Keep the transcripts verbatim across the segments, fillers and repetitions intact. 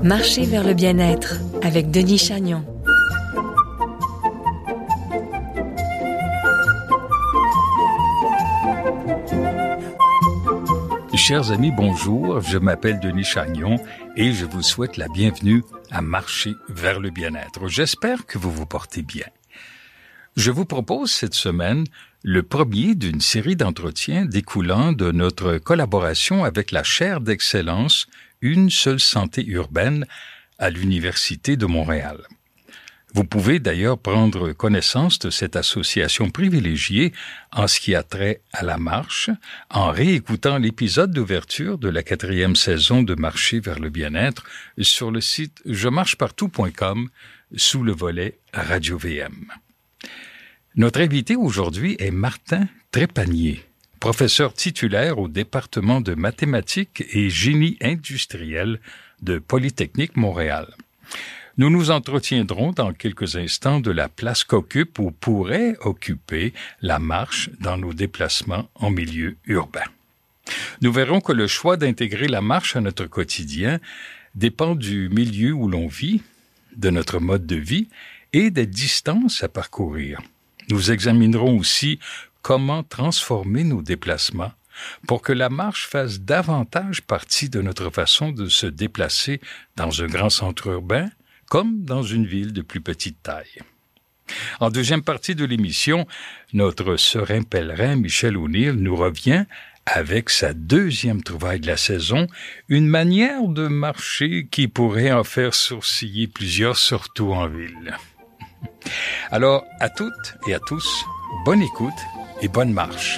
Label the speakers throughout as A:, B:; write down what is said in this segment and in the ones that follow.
A: Marcher vers le bien-être avec Denis Chagnon.
B: Chers amis, bonjour, je m'appelle Denis Chagnon et je vous souhaite la bienvenue à Marcher vers le bien-être. J'espère que vous vous portez bien. Je vous propose cette semaine le premier d'une série d'entretiens découlant de notre collaboration avec la chaire d'excellence Une seule santé urbaine à l'Université de Montréal. Vous pouvez d'ailleurs prendre connaissance de cette association privilégiée en ce qui a trait à la marche en réécoutant l'épisode d'ouverture de la quatrième saison de Marcher vers le bien-être sur le site je marche partout point com sous le volet Radio V M. Notre invité aujourd'hui est Martin Trépanier, professeur titulaire au département de mathématiques et génie industriel de Polytechnique Montréal. Nous nous entretiendrons dans quelques instants de la place qu'occupe ou pourrait occuper la marche dans nos déplacements en milieu urbain. Nous verrons que le choix d'intégrer la marche à notre quotidien dépend du milieu où l'on vit, de notre mode de vie et des distances à parcourir. Nous examinerons aussi comment transformer nos déplacements pour que la marche fasse davantage partie de notre façon de se déplacer dans un grand centre urbain comme dans une ville de plus petite taille. En deuxième partie de l'émission, notre serein pèlerin Michel O'Neill nous revient avec sa deuxième trouvaille de la saison, une manière de marcher qui pourrait en faire sourciller plusieurs, surtout en ville. Alors, à toutes et à tous, bonne écoute et bonne marche.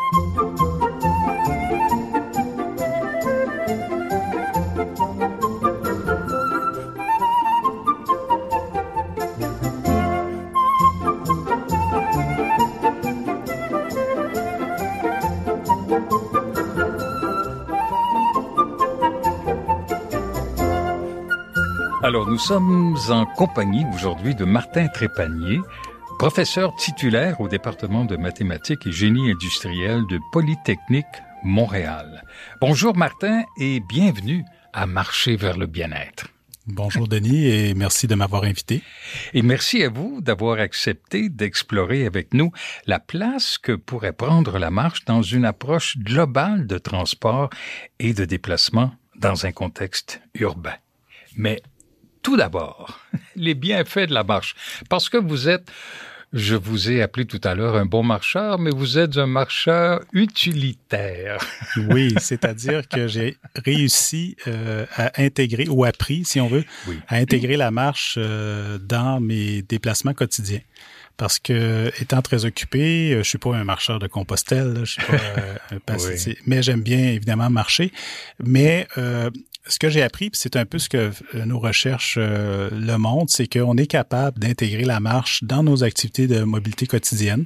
B: Alors, nous sommes en compagnie aujourd'hui de Martin Trépanier, professeur titulaire au département de mathématiques et génie industriel de Polytechnique Montréal. Bonjour Martin et bienvenue à Marcher vers le bien-être.
C: Bonjour Denis et merci de m'avoir invité.
B: Et merci à vous d'avoir accepté d'explorer avec nous la place que pourrait prendre la marche dans une approche globale de transport et de déplacement dans un contexte urbain. Mais tout d'abord, les bienfaits de la marche. Parce que vous êtes, je vous ai appelé tout à l'heure un bon marcheur, mais vous êtes un marcheur utilitaire.
C: Oui, c'est-à-dire que j'ai réussi euh, à intégrer, ou appris, si on veut, oui. à intégrer la marche euh, dans mes déplacements quotidiens. Parce que, étant très occupé, je suis pas un marcheur de Compostelle, là, je suis pas euh, un passager, oui. mais j'aime bien évidemment marcher. Mais euh, ce que j'ai appris, puis c'est un peu ce que nos recherches euh, le montrent, c'est qu'on est capable d'intégrer la marche dans nos activités de mobilité quotidienne.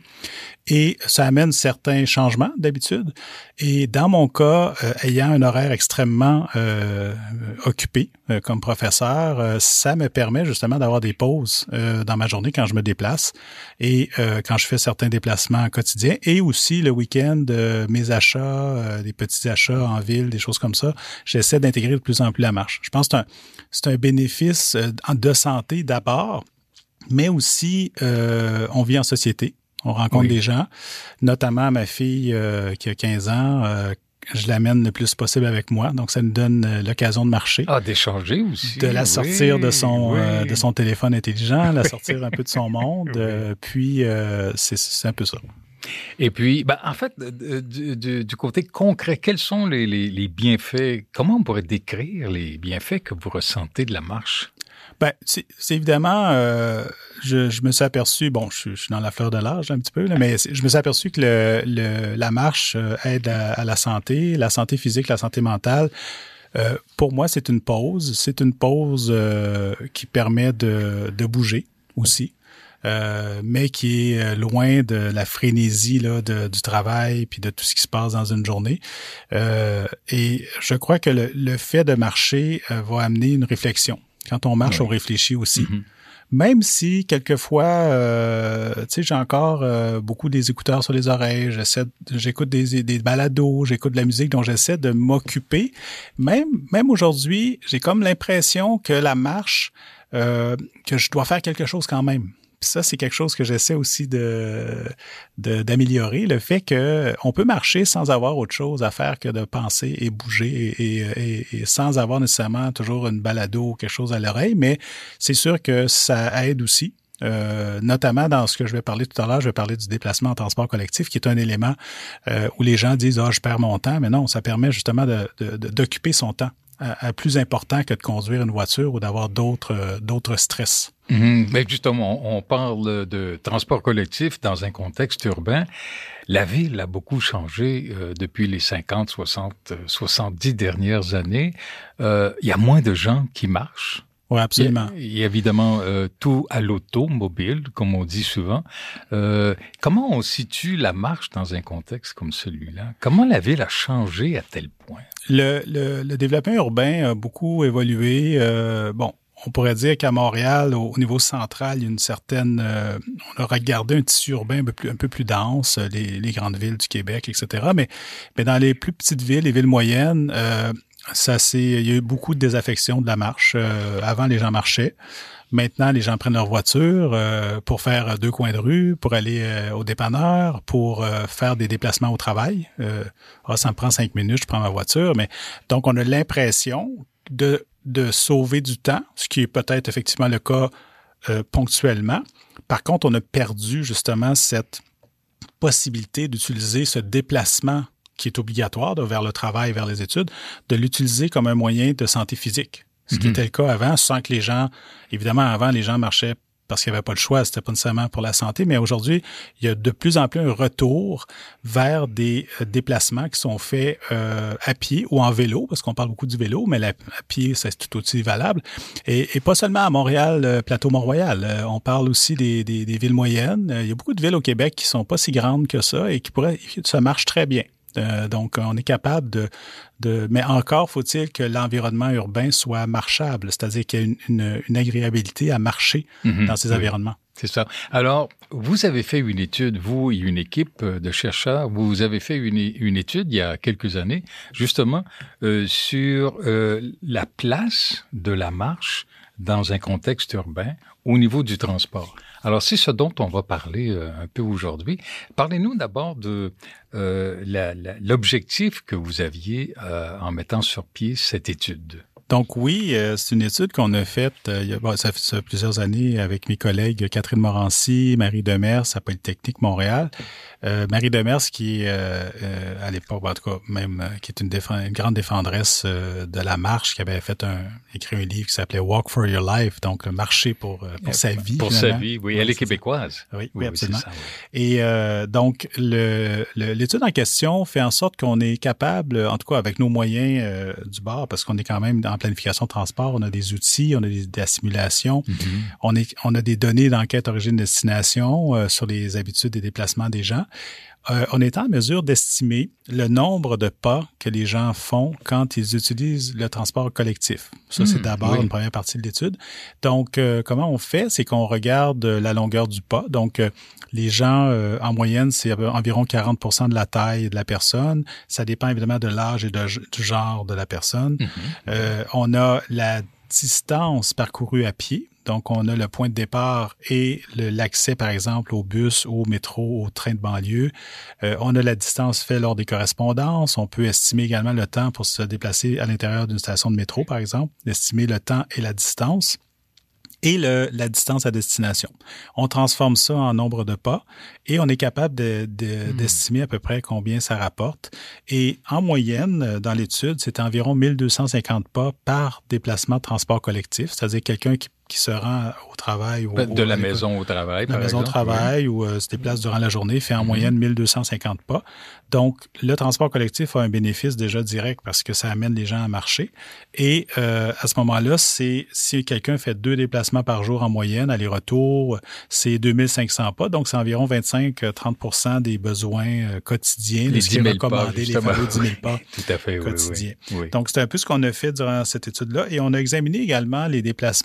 C: Et ça amène certains changements d'habitude. Et dans mon cas, euh, ayant un horaire extrêmement euh, occupé euh, comme professeur, euh, ça me permet justement d'avoir des pauses euh, dans ma journée quand je me déplace et euh, quand je fais certains déplacements quotidiens. Et aussi le week-end, euh, mes achats, euh, des petits achats en ville, des choses comme ça, j'essaie d'intégrer de plus en plus la marche. Je pense que c'est un, c'est un bénéfice euh, de santé d'abord, mais aussi euh, on vit en société. On rencontre oui. des gens, notamment ma fille euh, qui a quinze ans, euh, je l'amène le plus possible avec moi, donc ça nous donne euh, l'occasion de marcher.
B: Ah, d'échanger aussi.
C: De la sortir
B: oui,
C: de son
B: oui.
C: euh, de son téléphone intelligent, la sortir un peu de son monde, oui. euh, puis euh, c'est, c'est un peu ça.
B: Et puis, ben, en fait, du, du, du côté concret, quels sont les, les, les bienfaits, comment on pourrait décrire les bienfaits que vous ressentez de la marche?
C: Ben, c'est, c'est évidemment, euh, je, je me suis aperçu, bon, je, je suis dans la fleur de l'âge un petit peu, là, mais je me suis aperçu que le, le, la marche aide à, à la santé, la santé physique, la santé mentale. Euh, pour moi, c'est une pause. C'est une pause euh, qui permet de, de bouger aussi, euh, mais qui est loin de la frénésie là, de, du travail puis de tout ce qui se passe dans une journée. Euh, et je crois que le, le fait de marcher euh, va amener une réflexion. Quand on marche, oui. on réfléchit aussi. Mm-hmm. Même si, quelquefois, euh, tu sais, j'ai encore euh, beaucoup des écouteurs sur les oreilles, j'essaie, j'écoute des, des balados, j'écoute de la musique dont j'essaie de m'occuper. Même, même aujourd'hui, j'ai comme l'impression que la marche, euh, que je dois faire quelque chose quand même. Puis ça, c'est quelque chose que j'essaie aussi de, de d'améliorer, le fait que on peut marcher sans avoir autre chose à faire que de penser et bouger et, et, et sans avoir nécessairement toujours une balado ou quelque chose à l'oreille, mais c'est sûr que ça aide aussi. Euh, notamment dans ce que je vais parler tout à l'heure, je vais parler du déplacement en transport collectif, qui est un élément euh, où les gens disent « Ah, je perds mon temps », mais non, ça permet justement de, de, de, d'occuper son temps à, à plus important que de conduire une voiture ou d'avoir d'autres, euh, d'autres stress.
B: Mmh, mais justement, on parle de transport collectif dans un contexte urbain. La ville a beaucoup changé euh, depuis les cinquante, soixante, soixante-dix dernières années. Euh, il y a moins de gens qui marchent.
C: Oui, absolument.
B: Il y a, il y a évidemment euh, tout à l'automobile, comme on dit souvent. Euh, comment on situe la marche dans un contexte comme celui-là? Comment la ville a changé à tel point?
C: Le, le, le développement urbain a beaucoup évolué. Euh, bon, on pourrait dire qu'à Montréal, au, au niveau central, il y a une certaine... Euh, on a regardé un tissu urbain un peu plus, un peu plus dense, les, les grandes villes du Québec, et cetera. Mais, mais dans les plus petites villes, les villes moyennes... Euh, Ça, c'est, il y a eu beaucoup de désaffection de la marche. Euh, avant, les gens marchaient. Maintenant, les gens prennent leur voiture euh, pour faire deux coins de rue, pour aller euh, au dépanneur, pour euh, faire des déplacements au travail. Euh, ah, ça me prend cinq minutes, je prends ma voiture. Mais donc, on a l'impression de, de sauver du temps, ce qui est peut-être effectivement le cas euh, ponctuellement. Par contre, on a perdu justement cette possibilité d'utiliser ce déplacement qui est obligatoire de, vers le travail, vers les études, de l'utiliser comme un moyen de santé physique. Ce mm-hmm. qui était le cas avant, sans que les gens... Évidemment, avant, les gens marchaient parce qu'il n'y avait pas le choix, c'était pas nécessairement pour la santé, mais aujourd'hui, il y a de plus en plus un retour vers des euh, déplacements qui sont faits euh, à pied ou en vélo, parce qu'on parle beaucoup du vélo, mais la, à pied, c'est tout aussi valable. Et, et pas seulement à Montréal, euh, plateau Mont-Royal. Euh, on parle aussi des, des, des villes moyennes. Euh, il y a beaucoup de villes au Québec qui sont pas si grandes que ça et qui pourraient... Ça marche très bien. Euh, donc, on est capable de, de... Mais encore faut-il que l'environnement urbain soit marchable, c'est-à-dire qu'il y a une, une, une agréabilité à marcher mmh, dans ces oui, environnements.
B: C'est ça. Alors, vous avez fait une étude, vous et une équipe de chercheurs, vous avez fait une, une étude il y a quelques années, justement, euh, sur euh, la place de la marche dans un contexte urbain au niveau du transport. Alors, c'est ce dont on va parler euh, un peu aujourd'hui. Parlez-nous d'abord de euh, la, la, l'objectif que vous aviez euh, en mettant sur pied cette étude.
C: Donc oui, euh, c'est une étude qu'on a faite, euh, il y a, bon, ça fait ça plusieurs années avec mes collègues Catherine Morancy, Marie Demers à Polytechnique Montréal. Euh, Marie Demers qui est euh, euh, à l'époque, en tout cas même, euh, qui est une, défend, une grande défendresse euh, de la marche, qui avait fait un écrit un livre qui s'appelait Walk for Your Life, donc marcher pour euh, pour euh, sa vie.
B: Pour
C: finalement.
B: sa vie, oui. Elle est québécoise.
C: Oui, oui, oui absolument. Ça, oui. Et euh, donc le, le, l'étude en question fait en sorte qu'on est capable, en tout cas avec nos moyens euh, du bord, parce qu'on est quand même en planification de transport, on a des outils, on a des, des simulations, mm-hmm. on, est, on a des données d'enquête origine-destination euh, sur les habitudes et déplacements des gens. Euh, on est en mesure d'estimer le nombre de pas que les gens font quand ils utilisent le transport collectif. Ça, mmh, c'est d'abord oui. une première partie de l'étude. Donc, euh, comment on fait? C'est qu'on regarde la longueur du pas. Donc, euh, les gens, euh, en moyenne, c'est environ quarante pour cent de la taille de la personne. Ça dépend évidemment de l'âge et de, du genre de la personne. Mmh, euh, on a la distance parcourue à pied. Donc, on a le point de départ et le, l'accès, par exemple, au bus, au métro, au train de banlieue. Euh, on a la distance faite lors des correspondances. On peut estimer également le temps pour se déplacer à l'intérieur d'une station de métro, par exemple, estimer le temps et la distance. Et le, la distance à destination. On transforme ça en nombre de pas et on est capable de, de, mmh. d'estimer à peu près combien ça rapporte. Et en moyenne, dans l'étude, c'est environ mille deux cent cinquante pas par déplacement de transport collectif, c'est-à-dire quelqu'un qui qui se rend au travail. Ou,
B: de la maison au travail,
C: par exemple. De la maison au travail oui. ou euh, se déplace durant la journée, fait en mm-hmm. moyenne mille deux cent cinquante pas. Donc, le transport collectif a un bénéfice déjà direct parce que ça amène les gens à marcher. Et euh, à ce moment-là, c'est si quelqu'un fait deux déplacements par jour en moyenne, aller-retour, c'est deux mille cinq cents pas. Donc, c'est environ vingt-cinq à trente pour cent des besoins euh, quotidiens.
B: Les dix mille pas,
C: les fameux dix mille pas
B: Tout à fait,
C: quotidiens.
B: Oui, oui, oui.
C: Donc, c'est un peu ce qu'on a fait durant cette étude-là. Et on a examiné également les déplacements très courts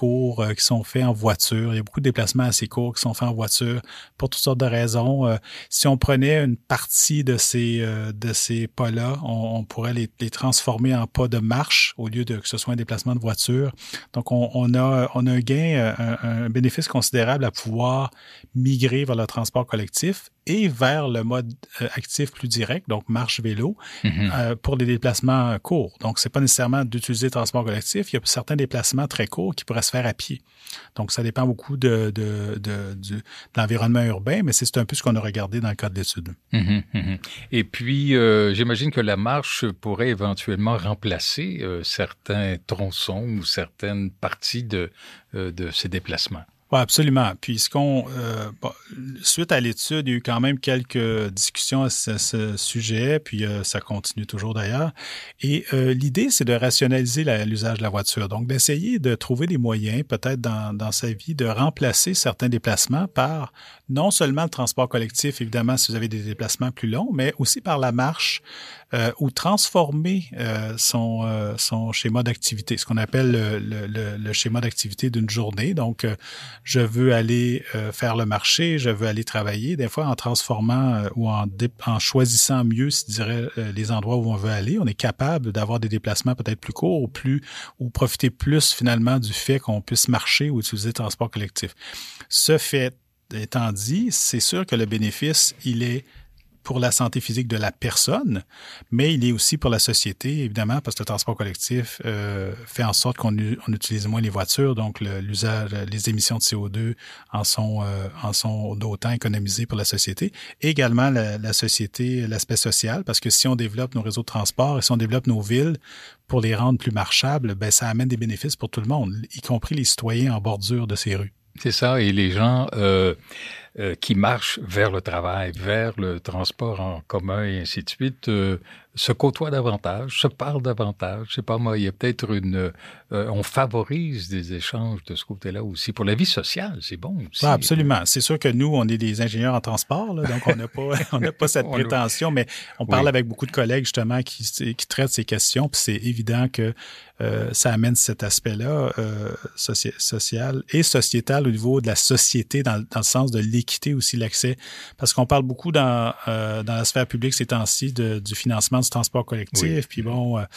C: courts euh, qui sont faits en voiture. Il y a beaucoup de déplacements assez courts qui sont faits en voiture pour toutes sortes de raisons. Euh, si on prenait une partie de ces euh, de ces pas-là, on, on pourrait les, les transformer en pas de marche au lieu de que ce soit un déplacement de voiture. Donc, on, on a on a un gain, un, un bénéfice considérable à pouvoir migrer vers le transport collectif et vers le mode euh, actif plus direct, donc marche-vélo, mm-hmm. euh, pour des déplacements courts. Donc, c'est pas nécessairement d'utiliser le transport collectif. Il y a certains déplacements très courts qui pourraient se faire à pied. Donc, ça dépend beaucoup de, de, de, de, de l'environnement urbain, mais c'est un peu ce qu'on a regardé dans le cadre de l'étude.
B: Mm-hmm, mm-hmm. Et puis, euh, j'imagine que la marche pourrait éventuellement remplacer euh, certains tronçons ou certaines parties de, euh, de ces déplacements.
C: Oui, absolument. Puis, ce qu'on, euh, bon, suite à l'étude, il y a eu quand même quelques discussions à ce, ce sujet, puis euh, ça continue toujours d'ailleurs. Et euh, l'idée, c'est de rationaliser la, l'usage de la voiture. Donc, d'essayer de trouver des moyens, peut-être dans, dans sa vie, de remplacer certains déplacements par non seulement le transport collectif, évidemment, si vous avez des déplacements plus longs, mais aussi par la marche, euh, ou transformer euh, son, euh, son schéma d'activité, ce qu'on appelle le, le, le, le schéma d'activité d'une journée. Donc, euh, je veux aller euh, faire le marché, je veux aller travailler, des fois en transformant euh, ou en, dé- en choisissant mieux, je dirais, euh, les endroits où on veut aller, on est capable d'avoir des déplacements peut-être plus courts ou plus ou profiter plus finalement du fait qu'on puisse marcher ou utiliser le transport collectif. Ce fait étant dit, c'est sûr que le bénéfice, il est pour la santé physique de la personne, mais il est aussi pour la société, évidemment, parce que le transport collectif euh, fait en sorte qu'on on utilise moins les voitures, donc le, l'usage, les émissions de C O deux en sont, euh, en sont d'autant économisées pour la société. Et également la, la société, l'aspect social, parce que si on développe nos réseaux de transport et si on développe nos villes pour les rendre plus marchables, ben ça amène des bénéfices pour tout le monde, y compris les citoyens en bordure de ces rues.
B: C'est ça, et les gens euh, euh, qui marchent vers le travail, vers le transport en commun et ainsi de suite, euh, se côtoient davantage, se parlent davantage. Je sais pas moi, il y a peut-être une... Euh, on favorise des échanges de ce côté-là aussi. Pour la vie sociale, c'est bon aussi.
C: Ah, absolument. C'est sûr que nous, on est des ingénieurs en transport, là, donc on n'a pas, on n'a pas cette prétention, mais on parle oui. avec beaucoup de collègues justement qui, qui traitent ces questions, puis c'est évident que euh, ça amène cet aspect-là euh, soci- social et sociétal au niveau de la société, dans, dans le sens de l'équité aussi, l'accès. Parce qu'on parle beaucoup dans, euh, dans la sphère publique ces temps-ci de, du financement du transport collectif, oui. puis bon, euh,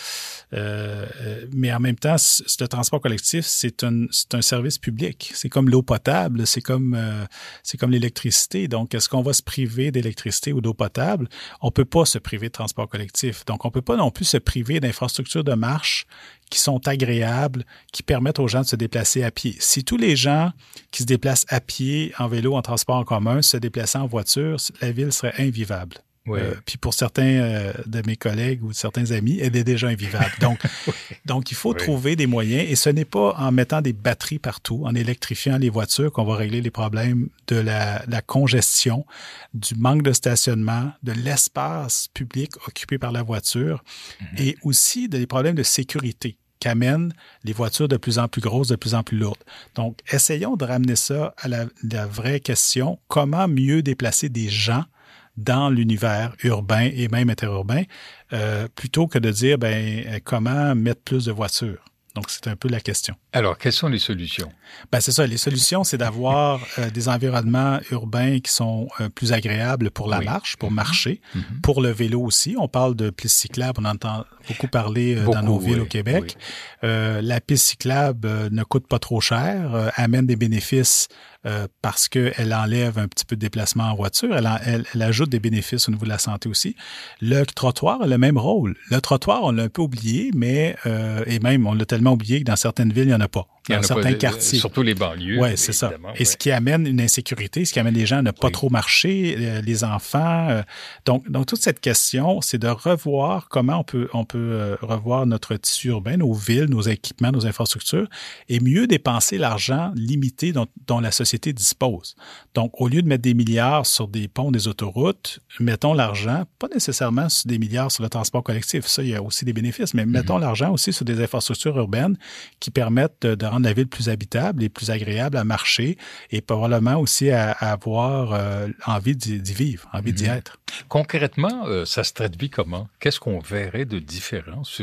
C: euh, mais en même temps, c- le transport collectif, c'est un, c'est un service public. C'est comme l'eau potable, c'est comme, euh, c'est comme l'électricité. Donc, est-ce qu'on va se priver d'électricité ou d'eau potable? On peut pas se priver de transport collectif. Donc, on peut pas non plus se priver d'infrastructures de marche qui sont agréables, qui permettent aux gens de se déplacer à pied. Si tous les gens qui se déplacent à pied, en vélo, en transport en commun, se déplaçaient en voiture, la ville serait invivable. Oui. Euh, puis pour certains euh, de mes collègues ou de certains amis, elle est déjà invivable. Donc, oui. donc il faut oui. trouver des moyens et ce n'est pas en mettant des batteries partout, en électrifiant les voitures qu'on va régler les problèmes de la, la congestion, du manque de stationnement, de l'espace public occupé par la voiture mm-hmm. et aussi des problèmes de sécurité qu'amènent les voitures de plus en plus grosses, de plus en plus lourdes. Donc, essayons de ramener ça à la, la vraie question, comment mieux déplacer des gens dans l'univers urbain et même interurbain, euh, plutôt que de dire ben comment mettre plus de voitures. Donc, c'est un peu la question.
B: Alors, quelles sont les solutions?
C: Ben c'est ça. Les solutions, c'est d'avoir euh, des environnements urbains qui sont euh, plus agréables pour la oui. marche, pour marcher, mm-hmm. pour le vélo aussi. On parle de pistes cyclables, on entend beaucoup parler euh, beaucoup, dans nos villes oui. au Québec. Oui. Euh, la piste cyclable euh, ne coûte pas trop cher, euh, amène des bénéfices euh, parce qu'elle enlève un petit peu de déplacement en voiture. Elle, en, elle, elle ajoute des bénéfices au niveau de la santé aussi. Le trottoir a le même rôle. Le trottoir, on l'a un peu oublié, mais euh, et même on l'a tellement oublié que dans certaines villes, il n'y en a pas. Dans certains pas, quartiers.
B: Surtout les banlieues.
C: Oui, c'est ça. Et ouais. ce qui amène une insécurité, ce qui amène les gens à ne pas oui. trop marcher, euh, les enfants. Euh, donc, donc, toute cette question, c'est de revoir comment on peut, on peut euh, revoir notre tissu urbain, nos villes, nos équipements, nos infrastructures, et mieux dépenser l'argent limité dont, dont la société dispose. Donc, au lieu de mettre des milliards sur des ponts, des autoroutes, mettons l'argent, pas nécessairement sur des milliards sur le transport collectif. Ça, il y a aussi des bénéfices, mais mm-hmm. mettons l'argent aussi sur des infrastructures urbaines qui permettent de, de rendre la ville plus habitable et plus agréable à marcher et probablement aussi à, à avoir euh, envie d'y, d'y vivre, envie mmh. d'y être.
B: Concrètement, euh, ça se traduit comment? Qu'est-ce qu'on verrait de différent sur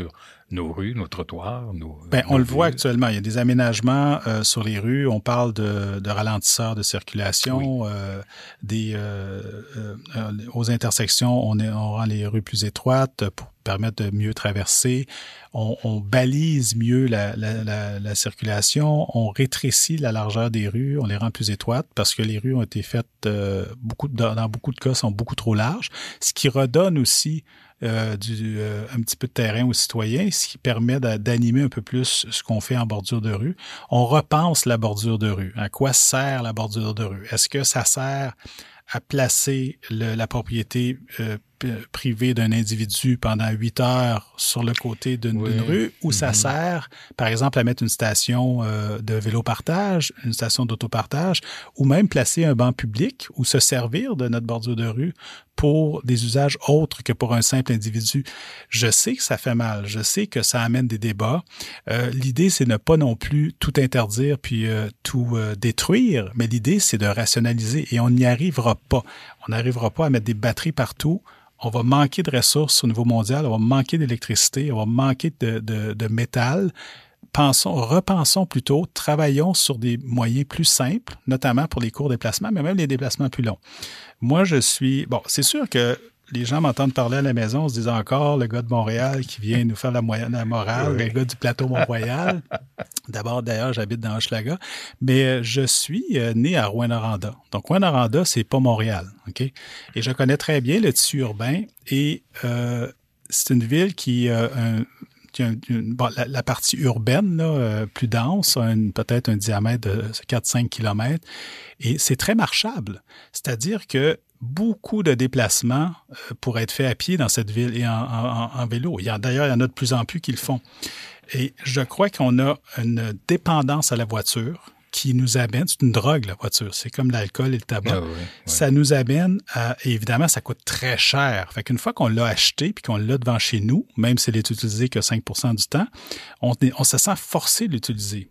B: nos rues, nos trottoirs, nos...
C: Ben,
B: nos
C: on le
B: villes.
C: voit actuellement. Il y a des aménagements euh, sur les rues. On parle de, de ralentisseurs de circulation, oui. euh, des euh, euh, aux intersections, on, est, on rend les rues plus étroites pour permettre de mieux traverser. On, on balise mieux la, la, la, la circulation. On rétrécit la largeur des rues. On les rend plus étroites parce que les rues ont été faites, euh, beaucoup de, dans beaucoup de cas, sont beaucoup trop larges, ce qui redonne aussi Euh, du, euh, un petit peu de terrain aux citoyens, ce qui permet d'animer un peu plus ce qu'on fait en bordure de rue. On repense la bordure de rue. À quoi sert la bordure de rue? Est-ce que ça sert à placer le, la propriété euh, privée d'un individu pendant huit heures sur le côté d'une oui. rue, ou mm-hmm. ça sert, par exemple, à mettre une station euh, de vélo-partage, une station d'autopartage, ou même placer un banc public ou se servir de notre bordure de rue pour des usages autres que pour un simple individu. Je sais que ça fait mal, je sais que ça amène des débats. Euh, l'idée, c'est ne pas non plus tout interdire puis euh, tout euh, détruire, mais l'idée, c'est de rationaliser et on n'y arrivera pas. On n'arrivera pas à mettre des batteries partout. On va manquer de ressources au niveau mondial, on va manquer d'électricité, on va manquer de, de, de métal. Pensons, repensons plutôt, travaillons sur des moyens plus simples, notamment pour les courts déplacements, mais même les déplacements plus longs. Moi, je suis... Bon, c'est sûr que les gens m'entendent parler à la maison, se disent encore le gars de Montréal qui vient nous faire la, moyenne, la morale, oui. le gars du plateau Mont-Royal. D'abord, d'ailleurs, j'habite dans Hochelaga, mais je suis né à Rouyn-Noranda. Donc, Rouyn-Noranda, c'est pas Montréal, OK? Et je connais très bien le tissu urbain et euh, c'est une ville qui a un... Une, une, bon, la, la partie urbaine, là, euh, plus dense, a une, peut-être un diamètre de quatre à cinq kilomètres, et c'est très marchable. C'est-à-dire que beaucoup de déplacements euh, pourraient être faits à pied dans cette ville et en, en, en vélo. Il y a, d'ailleurs, il y en a de plus en plus qui le font. Et je crois qu'on a une dépendance à la voiture qui nous amène, c'est une drogue, la voiture. C'est comme l'alcool et le tabac. Ah oui, oui. Ça nous amène à, et évidemment, ça coûte très cher. Fait qu'une fois qu'on l'a acheté puis qu'on l'a devant chez nous, même si elle est utilisée que cinq pour cent du temps, on, on se sent forcé de l'utiliser.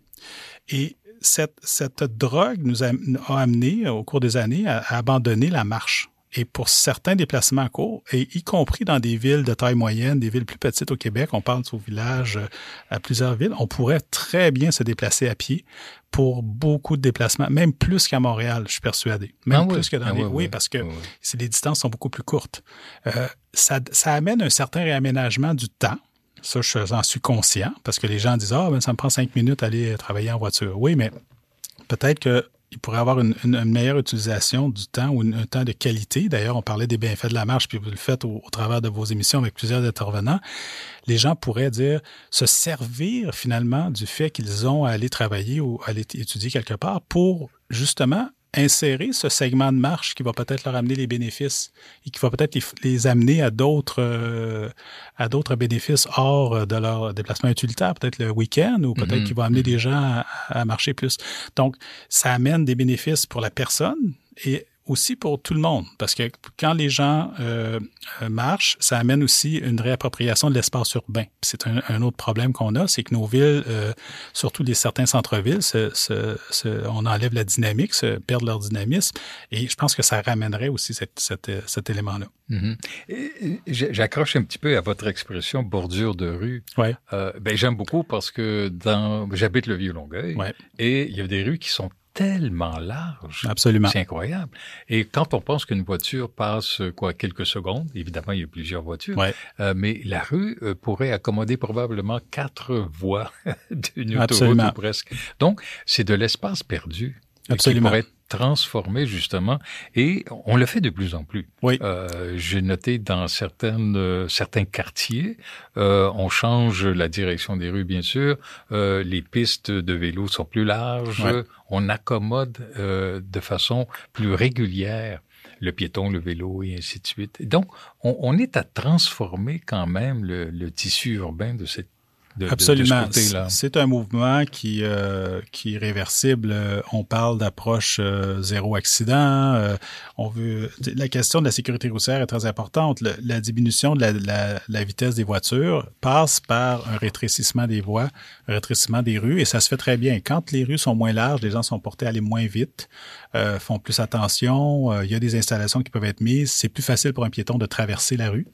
C: Et cette, cette drogue nous a, a amené, au cours des années, à, à abandonner la marche. Et pour certains déplacements courts, et y compris dans des villes de taille moyenne, des villes plus petites au Québec, on parle au village à plusieurs villes, on pourrait très bien se déplacer à pied pour beaucoup de déplacements, même plus qu'à Montréal, je suis persuadé. Même ah plus oui. que dans ah les... Oui, oui, parce que oui. les distances sont beaucoup plus courtes. Euh, ça, ça amène un certain réaménagement du temps. Ça, j'en suis conscient, parce que les gens disent « Ah, ben, ça me prend cinq minutes d'aller travailler en voiture. » Oui, mais peut-être que il pourrait avoir une, une, une meilleure utilisation du temps ou une, un temps de qualité. D'ailleurs, on parlait des bienfaits de la marche, puis vous le faites au, au travers de vos émissions avec plusieurs intervenants. Les gens pourraient dire, se servir finalement du fait qu'ils ont à aller travailler ou à aller étudier quelque part pour justement insérer ce segment de marche qui va peut-être leur amener les bénéfices et qui va peut-être les, les amener à d'autres euh, à d'autres bénéfices hors de leur déplacement utilitaire, peut-être le week-end ou peut-être mm-hmm. qu'il va amener mm-hmm. des gens à, à marcher plus. Donc, ça amène des bénéfices pour la personne et aussi pour tout le monde, parce que quand les gens euh, marchent, ça amène aussi une réappropriation de l'espace urbain. C'est un, un autre problème qu'on a, c'est que nos villes, euh, surtout les certains centres-villes, se, se, se, on enlève la dynamique, se perdent leur dynamisme, et je pense que ça ramènerait aussi cette, cette, cet élément-là.
B: Mm-hmm. Et, j'accroche un petit peu à votre expression bordure de rue.
C: Ouais.
B: Euh, ben j'aime beaucoup parce que dans j'habite le Vieux-Longueuil
C: ouais.
B: et il y a des rues qui sont tellement large.
C: Absolument.
B: C'est incroyable. Et quand on pense qu'une voiture passe, quoi, quelques secondes, évidemment, il y a plusieurs voitures,
C: ouais.
B: euh, mais la rue euh, pourrait accommoder probablement quatre voies d'une autoroute ou presque. Donc, c'est de l'espace perdu.
C: Absolument.
B: Qui pourrait être transformé, justement, et on le fait de plus en plus.
C: Oui.
B: Euh, j'ai noté dans certaines, euh, certains quartiers, euh, on change la direction des rues, bien sûr, euh, les pistes de vélo sont plus larges, ouais. on accommode euh, de façon plus régulière le piéton, le vélo, et ainsi de suite. Et donc, on, on est à transformer quand même le, le tissu urbain de cette De,
C: Absolument.
B: De, de ce
C: c'est un mouvement qui, euh, qui est réversible. On parle d'approche euh, zéro accident. Euh, on veut. La question de la sécurité routière est très importante. Le, la diminution de la, la, la vitesse des voitures passe par un rétrécissement des voies, un rétrécissement des rues, et ça se fait très bien. Quand les rues sont moins larges, les gens sont portés à aller moins vite, euh, font plus attention. Euh, il y a des installations qui peuvent être mises. C'est plus facile pour un piéton de traverser la rue.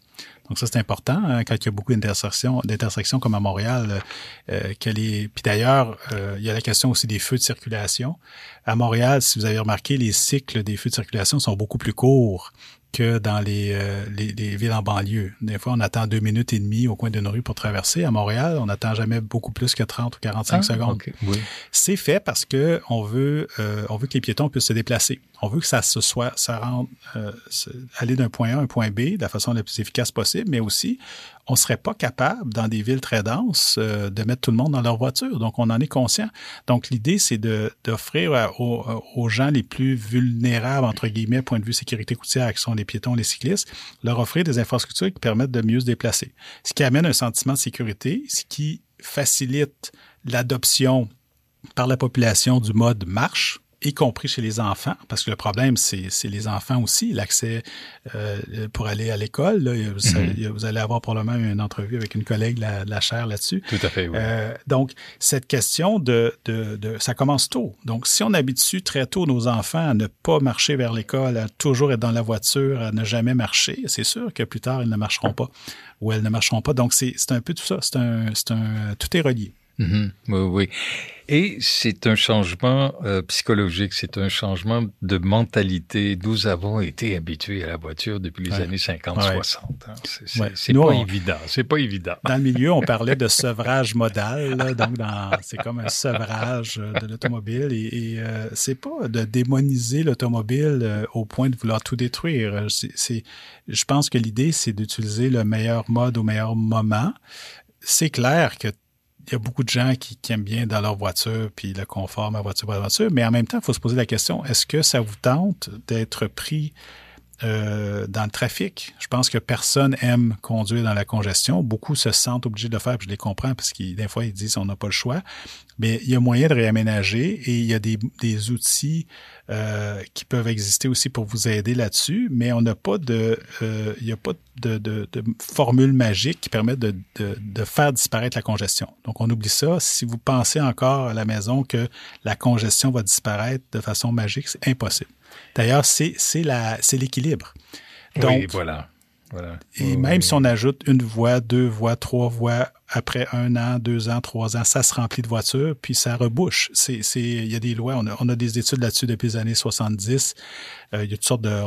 C: Donc ça, c'est important hein, quand il y a beaucoup d'intersections, d'intersections comme à Montréal. Euh, que les... Puis d'ailleurs, euh, il y a la question aussi des feux de circulation. À Montréal, si vous avez remarqué, les cycles des feux de circulation sont beaucoup plus courts que dans les, euh, les, les villes en banlieue. Des fois, on attend deux minutes et demie au coin d'une rue pour traverser. À Montréal, on n'attend jamais beaucoup plus que trente ou quarante-cinq ah, secondes. Okay. Oui. C'est fait parce que on veut, euh, on veut que les piétons puissent se déplacer. On veut que ça se soit, ça rende, euh, aller d'un point A à un point B de la façon la plus efficace possible, mais aussi, on serait pas capable, dans des villes très denses, euh, de mettre tout le monde dans leur voiture. Donc, on en est conscient. Donc, l'idée, c'est de, d'offrir à, aux, aux gens les plus vulnérables, entre guillemets, point de vue sécurité routière, qui sont les piétons, les cyclistes, leur offrir des infrastructures qui permettent de mieux se déplacer. Ce qui amène un sentiment de sécurité, ce qui facilite l'adoption par la population du mode marche, y compris chez les enfants, parce que le problème, c'est, c'est les enfants aussi, l'accès euh, pour aller à l'école. Là, vous, mm-hmm. vous allez avoir probablement une entrevue avec une collègue de la, la chaire là-dessus.
B: Tout à fait, oui.
C: Euh, donc, cette question de, de, de... Ça commence tôt. Donc, si on habitue très tôt nos enfants à ne pas marcher vers l'école, à toujours être dans la voiture, à ne jamais marcher, c'est sûr que plus tard, ils ne marcheront pas ou elles ne marcheront pas. Donc, c'est, c'est un peu tout ça. C'est un, c'est un, tout est relié.
B: Mm-hmm. Oui, oui. Et c'est un changement euh, psychologique, c'est un changement de mentalité. Nous avons été habitués à la voiture depuis les ouais. années cinquante soixante. Hein. C'est, c'est, ouais. c'est pas on, évident, c'est pas évident.
C: Dans le milieu, on parlait de sevrage modal, là, donc dans, c'est comme un sevrage de l'automobile et, et euh, c'est pas de démoniser l'automobile euh, au point de vouloir tout détruire. C'est, c'est, je pense que l'idée, c'est d'utiliser le meilleur mode au meilleur moment. C'est clair que il y a beaucoup de gens qui, qui aiment bien dans leur voiture, puis le confort, ma voiture, ma voiture, mais en même temps, il faut se poser la question, est-ce que ça vous tente d'être pris euh, dans le trafic? Je pense que personne aime conduire dans la congestion. Beaucoup se sentent obligés de le faire, puis je les comprends, parce que des fois, ils disent on n'a pas le choix. Mais il y a moyen de réaménager et il y a des, des outils euh, qui peuvent exister aussi pour vous aider là-dessus, mais on n'a pas de, euh, il n'y a pas de, de, de formule magique qui permet de, de, de faire disparaître la congestion. Donc, on oublie ça. Si vous pensez encore à la maison que la congestion va disparaître de façon magique, c'est impossible. D'ailleurs, c'est, c'est, la, c'est l'équilibre.
B: Donc, oui, voilà. Voilà.
C: Et même oui. si on ajoute une voie, deux voies, trois voies, après un an, deux ans, trois ans, ça se remplit de voitures, puis ça rebouche. C'est, c'est, il y a des lois, on a, on a des études là-dessus depuis les années soixante-dix. Euh, il y a toutes sortes de,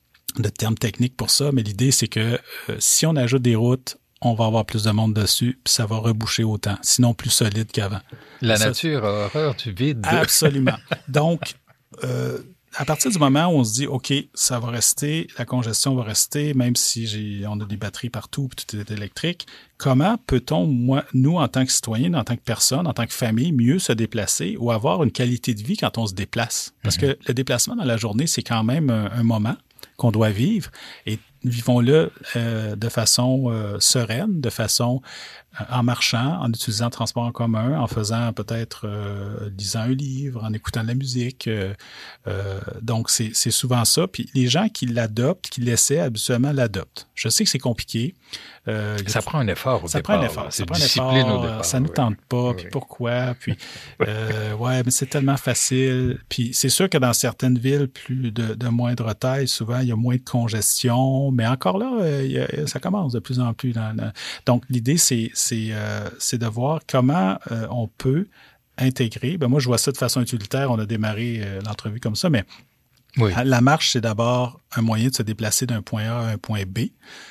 C: de termes techniques pour ça, mais l'idée, c'est que euh, si on ajoute des routes, on va avoir plus de monde dessus, puis ça va reboucher autant, sinon plus solide qu'avant.
B: La
C: ça,
B: nature a horreur du vide.
C: Absolument. Donc, euh, à partir du moment où on se dit, OK, ça va rester, la congestion va rester, même si j'ai, on a des batteries partout, puis tout est électrique, comment peut-on, moi, nous, en tant que citoyens, en tant que personne, en tant que famille, mieux se déplacer ou avoir une qualité de vie quand on se déplace? Parce mm-hmm. que le déplacement dans la journée, c'est quand même un, un moment qu'on doit vivre et vivons-le euh, de façon euh, sereine, de façon euh, en marchant, en utilisant le transport en commun, en faisant peut-être, euh, lisant un livre, en écoutant de la musique. Euh, euh, donc, c'est, c'est souvent ça. Puis les gens qui l'adoptent, qui l'essaient, habituellement l'adoptent. Je sais que c'est compliqué.
B: Euh, ça prend un effort au
C: ça
B: départ.
C: Prend un effort.
B: C'est
C: ça prend un
B: discipline
C: effort.
B: au départ.
C: Ça ne nous
B: oui.
C: tente pas.
B: Oui.
C: Puis pourquoi? Puis, euh, ouais, mais c'est tellement facile. Puis c'est sûr que dans certaines villes plus de, de moindre taille, souvent, il y a moins de congestion. Mais encore là, euh, il y a, ça commence de plus en plus. Dans, dans... Donc, l'idée, c'est, c'est, euh, c'est de voir comment euh, on peut intégrer. Ben, moi, je vois ça de façon utilitaire. On a démarré euh, l'entrevue comme ça, mais oui. La marche, c'est d'abord un moyen de se déplacer d'un point A à un point B.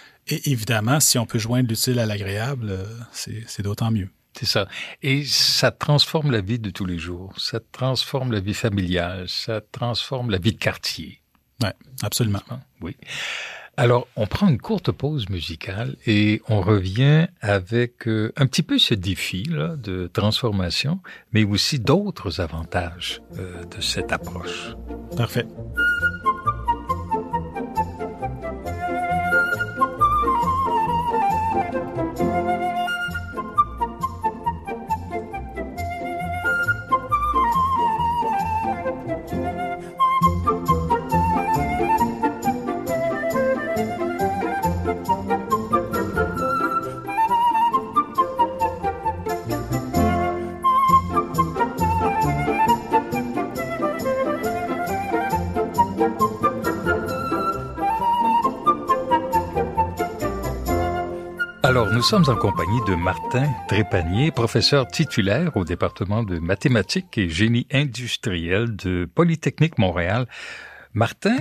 C: Et évidemment, si on peut joindre l'utile à l'agréable, c'est, c'est d'autant mieux.
B: C'est ça. Et ça transforme la vie de tous les jours. Ça transforme la vie familiale. Ça transforme la vie de quartier.
C: Oui, absolument.
B: Oui. Alors, on prend une courte pause musicale et on revient avec euh, un petit peu ce défi là, de transformation, mais aussi d'autres avantages euh, de cette approche.
C: Parfait.
B: Alors, nous sommes en compagnie de Martin Trépanier, professeur titulaire au département de mathématiques et génie industriel de Polytechnique Montréal. Martin,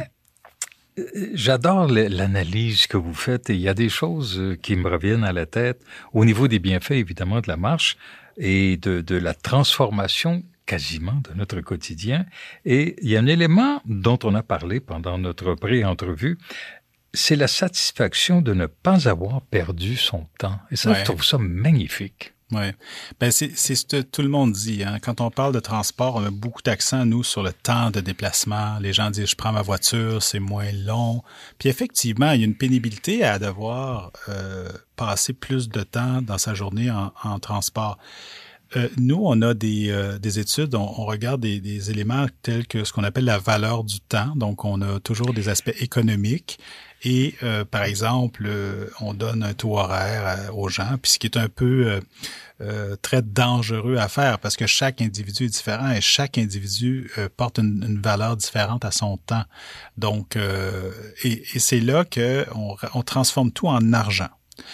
B: j'adore l'analyse que vous faites et il y a des choses qui me reviennent à la tête au niveau des bienfaits, évidemment, de la marche et de, de la transformation quasiment de notre quotidien. Et il y a un élément dont on a parlé pendant notre pré-entrevue, c'est la satisfaction de ne pas avoir perdu son temps. Et ça, ouais. Je trouve ça magnifique.
C: Oui. Ben c'est, c'est ce que tout le monde dit. Hein. Quand on parle de transport, on a beaucoup d'accent, nous, sur le temps de déplacement. Les gens disent, je prends ma voiture, c'est moins long. Puis effectivement, il y a une pénibilité à devoir euh, passer plus de temps dans sa journée en, en transport. Euh, nous, on a des, euh, des études, on, on regarde des, des éléments tels que ce qu'on appelle la valeur du temps. Donc, on a toujours des aspects économiques. Et, euh, par exemple, euh, on donne un taux horaire à, aux gens, puis ce qui est un peu euh, euh, très dangereux à faire parce que chaque individu est différent et chaque individu euh, porte une, une valeur différente à son temps. Donc, euh, et, et c'est là qu'on on transforme tout en argent.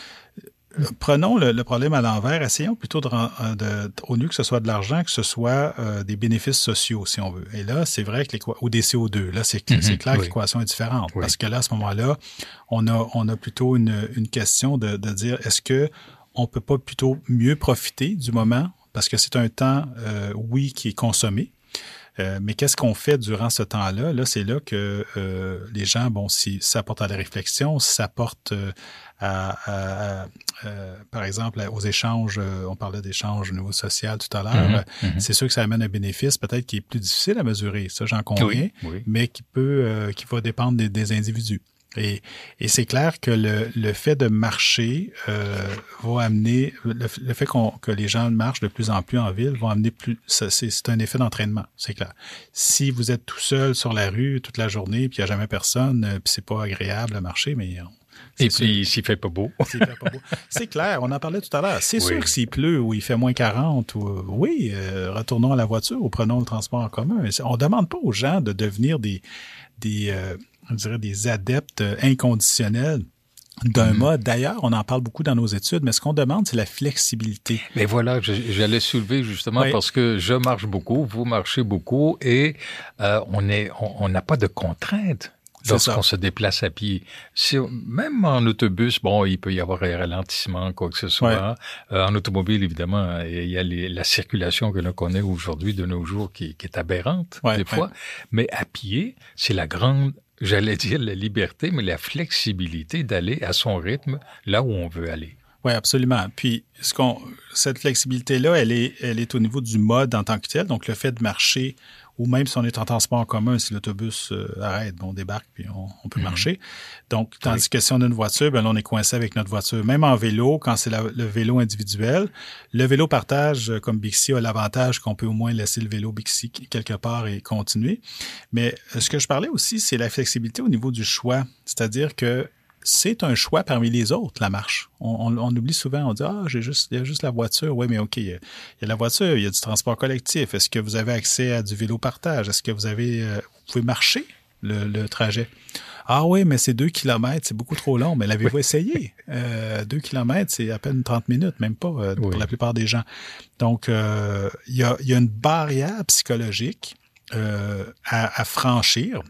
C: Prenons le, le problème à l'envers, essayons plutôt de, de, au lieu que ce soit de l'argent, que ce soit euh, des bénéfices sociaux, si on veut. Et là, c'est vrai que les ou des C O deux, là, c'est, mm-hmm, c'est clair oui. que l'équation est différente. Oui. Parce que là, à ce moment-là, on a, on a plutôt une, une question de, de dire, est-ce que on peut pas plutôt mieux profiter du moment? Parce que c'est un temps, euh, oui, qui est consommé. Euh, mais qu'est-ce qu'on fait durant ce temps-là? Là, c'est là que euh, les gens, bon, si ça porte à la réflexion, si ça porte euh, à, à, à euh, par exemple, aux échanges, euh, on parlait d'échanges au niveau social tout à l'heure, mm-hmm, mm-hmm. C'est sûr que ça amène un bénéfice peut-être qui est plus difficile à mesurer, ça j'en conviens, oui, oui. mais qui peut, euh, qui va dépendre des, des individus. Et, et c'est clair que le, le fait de marcher euh, va amener, le, le fait qu'on, que les gens marchent de plus en plus en ville va amener plus, ça, c'est, c'est un effet d'entraînement, c'est clair. Si vous êtes tout seul sur la rue toute la journée puis il n'y a jamais personne, euh, puis c'est pas agréable à marcher, mais on,
B: et puis, s'il fait pas beau.
C: S'il fait pas beau. C'est clair, on en parlait tout à l'heure. C'est oui. sûr que s'il pleut ou il fait moins quarante, ou, oui, euh, retournons à la voiture ou prenons le transport en commun. On demande pas aux gens de devenir des, des euh, on dirait des adeptes inconditionnels d'un mmh. mode. D'ailleurs, on en parle beaucoup dans nos études, mais ce qu'on demande, c'est la flexibilité.
B: Mais voilà, je, j'allais soulever justement oui. parce que je marche beaucoup, vous marchez beaucoup et euh, on est, on n'a pas de contraintes. Lorsqu'on se déplace à pied. Si, même en autobus, bon, il peut y avoir un ralentissement, quoi que ce soit. Ouais. Euh, en automobile, évidemment, il y a les, la circulation que l'on connaît aujourd'hui de nos jours qui, qui est aberrante, ouais, des fois. Ouais. Mais à pied, c'est la grande, j'allais dire la liberté, mais la flexibilité d'aller à son rythme là où on veut aller.
C: Oui, absolument. Puis, ce qu'on, cette flexibilité-là, elle est, elle est au niveau du mode en tant que tel. Donc, le fait de marcher, ou même si on est en transport en commun, si l'autobus euh, arrête, bon, on débarque puis on, on peut mmh. marcher. Donc, tandis oui. que si on a une voiture, ben là, on est coincé avec notre voiture. Même en vélo, quand c'est la, le vélo individuel, le vélo partage, comme Bixi, a l'avantage qu'on peut au moins laisser le vélo Bixi quelque part et continuer. Mais ce que je parlais aussi, c'est la flexibilité au niveau du choix. C'est-à-dire que c'est un choix parmi les autres, la marche. On, on, on oublie souvent, on dit « Ah, j'ai juste, il y a juste la voiture. » Oui, mais OK, il y, a, il y a la voiture, il y a du transport collectif. Est-ce que vous avez accès à du vélo partage? Est-ce que vous avez, euh, vous pouvez marcher le, le trajet? Ah oui, mais c'est deux kilomètres, c'est beaucoup trop long. Mais l'avez-vous essayé? Euh, deux kilomètres, c'est à peine trente minutes, même pas euh, pour oui. la plupart des gens. Donc, euh, il y a, il y a une barrière psychologique euh, à, à franchir.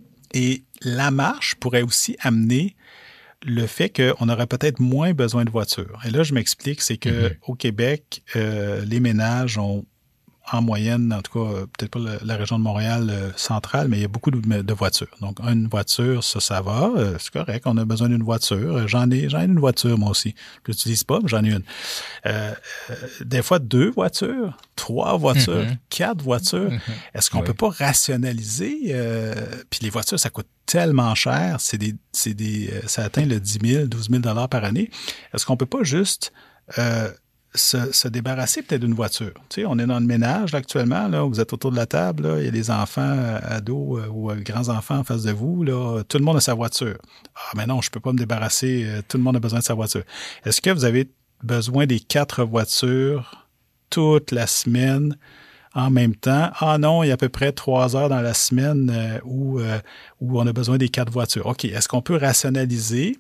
C: Et la marche pourrait aussi amener le fait qu'on aurait peut-être moins besoin de voiture. Et là, je m'explique, c'est que mm-hmm. au Québec, euh, les ménages ont en moyenne, en tout cas, peut-être pas la, la région de Montréal euh, centrale, mais il y a beaucoup de, de voitures. Donc, une voiture, ça, ça va. Euh, c'est correct, on a besoin d'une voiture. J'en ai, j'en ai une voiture, moi aussi. Je l'utilise pas, mais j'en ai une. Euh, euh, des fois, deux voitures, trois voitures, mm-hmm. quatre voitures. Mm-hmm. Est-ce qu'on oui. peut pas rationaliser? Euh, puis les voitures, ça coûte tellement cher. C'est des, c'est des, ça atteint le dix mille, douze mille dollars par année. Est-ce qu'on peut pas juste... Euh, Se, se débarrasser peut-être d'une voiture. Tu sais, on est dans le ménage là, actuellement, là, vous êtes autour de la table, là, il y a des enfants, ados euh, ou euh, grands-enfants en face de vous, là, tout le monde a sa voiture. Ah, mais non, je peux pas me débarrasser, euh, tout le monde a besoin de sa voiture. Est-ce que vous avez besoin des quatre voitures toute la semaine en même temps? Ah non, il y a à peu près trois heures dans la semaine euh, où, euh, où on a besoin des quatre voitures. OK, est-ce qu'on peut rationaliser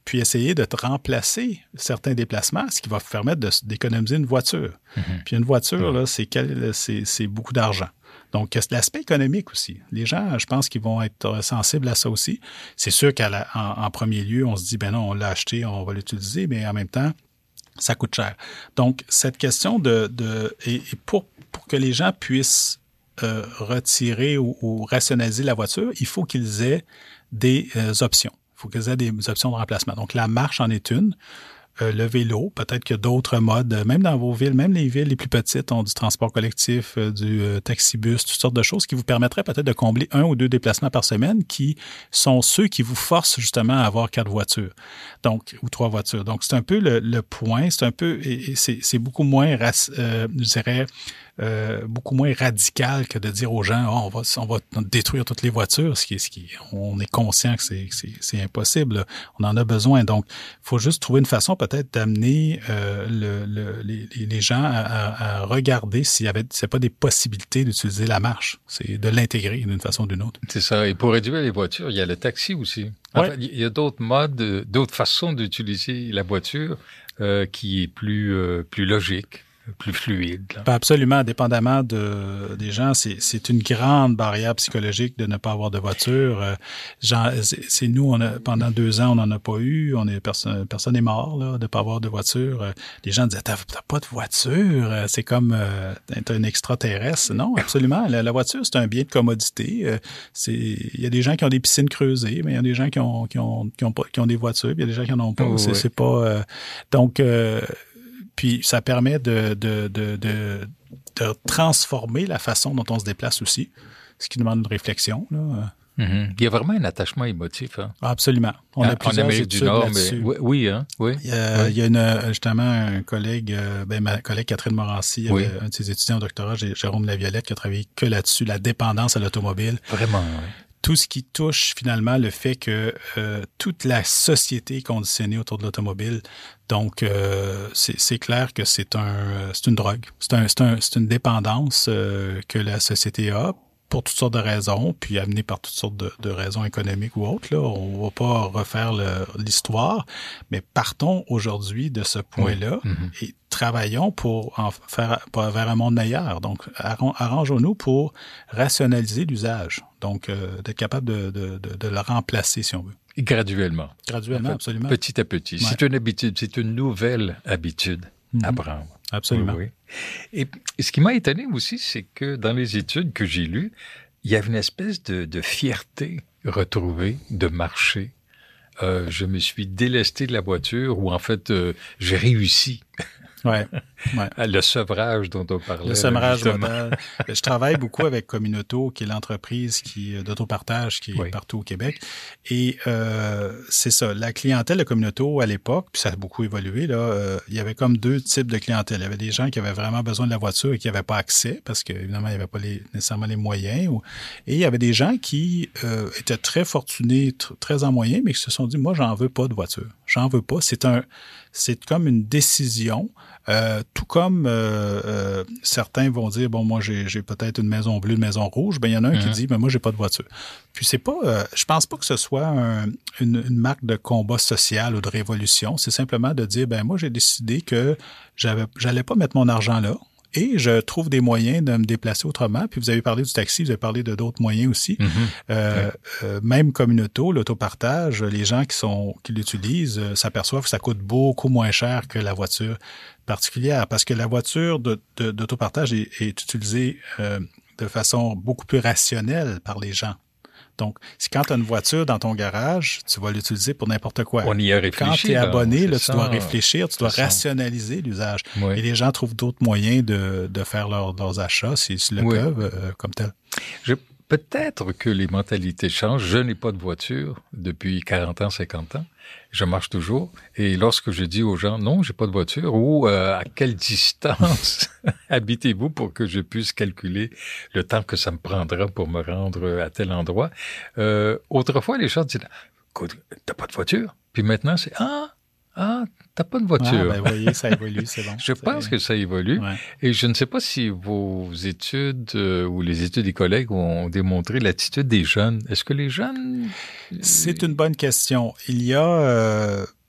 C: puis essayer de te remplacer certains déplacements, ce qui va permettre de, d'économiser une voiture. Mm-hmm. Puis une voiture, là, c'est, quel, c'est, c'est beaucoup d'argent. Donc, l'aspect économique aussi. Les gens, je pense qu'ils vont être sensibles à ça aussi. C'est sûr qu'en en premier lieu, on se dit, ben non, on l'a acheté, on va l'utiliser, mais en même temps, ça coûte cher. Donc, cette question de... de et, et pour, pour que les gens puissent euh, retirer ou, ou rationaliser la voiture, il faut qu'ils aient des euh, options. Il faut qu'ils aient des options de remplacement. Donc, la marche en est une. Euh, le vélo, peut-être qu'il y a d'autres modes, même dans vos villes, même les villes les plus petites ont du transport collectif, euh, du euh, taxibus, toutes sortes de choses qui vous permettraient peut-être de combler un ou deux déplacements par semaine qui sont ceux qui vous forcent justement à avoir quatre voitures, donc ou trois voitures. Donc, c'est un peu le, le point, c'est un peu, et, et c'est, c'est beaucoup moins, euh, je dirais, Euh, beaucoup moins radical que de dire aux gens oh, on va on va détruire toutes les voitures, ce qui est ce qui on est conscient que c'est c'est, c'est impossible. On en a besoin, donc il faut juste trouver une façon peut-être d'amener euh, le, le, les, les gens à, à regarder s'il y avait s'il y a pas des possibilités d'utiliser la marche, c'est de l'intégrer d'une façon ou d'une autre.
B: C'est ça. Et pour réduire les voitures, il y a le taxi aussi. Enfin, ouais. Il y a d'autres modes, d'autres façons d'utiliser la voiture euh, qui est plus euh, plus logique. Plus fluide. Là.
C: Absolument, dépendamment de, des gens, c'est, c'est une grande barrière psychologique de ne pas avoir de voiture. Euh, genre, c'est, c'est nous, on a, pendant deux ans, on n'en a pas eu. On est personne, personne n'est mort là, de ne pas avoir de voiture. Euh, les gens disaient, t'as, t'as pas de voiture, c'est comme euh, t'es un extraterrestre. Non, absolument. La, la voiture, c'est un bien de commodité. Euh, c'est, il y a des gens qui ont des piscines creusées, mais il y a des gens qui ont, qui ont, qui ont, pas, qui ont des voitures, puis il y a des gens qui n'en ont pas. Oh, c'est, ouais. c'est pas. Euh, donc. Euh, Puis ça permet de, de, de, de, de transformer la façon dont on se déplace aussi, ce qui demande une réflexion. Là.
B: Mm-hmm. Il y a vraiment un attachement émotif. Hein?
C: Absolument. On a
B: en,
C: plusieurs
B: en Amérique
C: études
B: du Nord,
C: là-dessus.
B: Mais, oui, hein? oui.
C: Il y a,
B: oui.
C: Il y a une, justement un collègue, ben, ma collègue Catherine Morancy, oui. avait un de ses étudiants au doctorat, Jérôme Laviolette, qui a travaillé que là-dessus, la dépendance à l'automobile.
B: Vraiment, oui.
C: Tout ce qui touche finalement le fait que euh, toute la société est conditionnée autour de l'automobile. Donc, euh, c'est, c'est clair que c'est un, c'est une drogue. C'est, un, c'est, un, c'est une dépendance euh, que la société a pour toutes sortes de raisons, puis amenée par toutes sortes de, de raisons économiques ou autres. Là, on va pas refaire le, l'histoire, mais partons aujourd'hui de ce point-là oui. mm-hmm. et travaillons pour en faire pour vers un monde meilleur. Donc, arrangeons-nous pour rationaliser l'usage. Donc, euh, d'être capable de, de, de, de le remplacer, si on veut.
B: Et graduellement.
C: Graduellement, en fait, absolument.
B: Petit à petit. Ouais. C'est une habitude, c'est une nouvelle habitude mm-hmm. à prendre.
C: Absolument.
B: Oui, oui. Et ce qui m'a étonné aussi, c'est que dans les études que j'ai lues, il y avait une espèce de, de fierté retrouvée de marcher. Euh, je me suis délesté de la voiture, ou en fait, euh, j'ai réussi.
C: Ouais, ouais.
B: Le sevrage dont on parlait.
C: Le sevrage modal. Je travaille beaucoup avec Communauto, qui est l'entreprise qui d'autopartage qui est oui. partout au Québec. Et euh, c'est ça, la clientèle de Communauto à l'époque, puis ça a beaucoup évolué, là, euh, il y avait comme deux types de clientèle. Il y avait des gens qui avaient vraiment besoin de la voiture et qui n'avaient pas accès, parce qu'évidemment, il n'y avait pas les, nécessairement les moyens. Ou, et il y avait des gens qui euh, étaient très fortunés, tr- très en moyens, mais qui se sont dit, moi, j'en veux pas de voiture. J'en veux pas. C'est un, c'est comme une décision. Euh, tout comme euh, euh, certains vont dire, bon, moi, j'ai, j'ai peut-être une maison bleue, une maison rouge, ben il y en a un mm-hmm. qui dit, mais moi, j'ai pas de voiture. Puis c'est pas, euh, je pense pas que ce soit un, une, une marque de combat social ou de révolution. C'est simplement de dire, ben moi, j'ai décidé que j'avais, j'allais pas mettre mon argent là. Et je trouve des moyens de me déplacer autrement. Puis vous avez parlé du taxi, vous avez parlé de d'autres moyens aussi. Mm-hmm. Euh, ouais. euh, même Communauto, l'autopartage, les gens qui sont qui l'utilisent euh, s'aperçoivent que ça coûte beaucoup moins cher que la voiture particulière. Parce que la voiture de, de, d'autopartage est, est utilisée euh, de façon beaucoup plus rationnelle par les gens. Donc, si quand tu as une voiture dans ton garage, tu vas l'utiliser pour n'importe quoi.
B: On y a réfléchi.
C: Quand tu es abonné, là, tu dois réfléchir, tu dois rationaliser ça. L'usage. Oui. Et les gens trouvent d'autres moyens de, de faire leur, leurs achats, s'ils le oui. peuvent, euh, comme tel.
B: Je, peut-être que les mentalités changent. Je n'ai pas de voiture depuis quarante ans, cinquante ans. Je marche toujours. Et lorsque je dis aux gens, non, j'ai pas de voiture, ou euh, à quelle distance habitez-vous pour que je puisse calculer le temps que ça me prendra pour me rendre à tel endroit. Euh, autrefois, les gens disaient, écoute, t'as pas de voiture? Puis maintenant, c'est, ah, ah, t'as pas de voiture.
C: Ah, ben, voyez, ça évolue, c'est bon.
B: Je pense que ça évolue. Ouais. Et je ne sais pas si vos études euh, ou les études des collègues ont démontré l'attitude des jeunes. Est-ce que les jeunes...
C: C'est une bonne question. Il y a... Euh...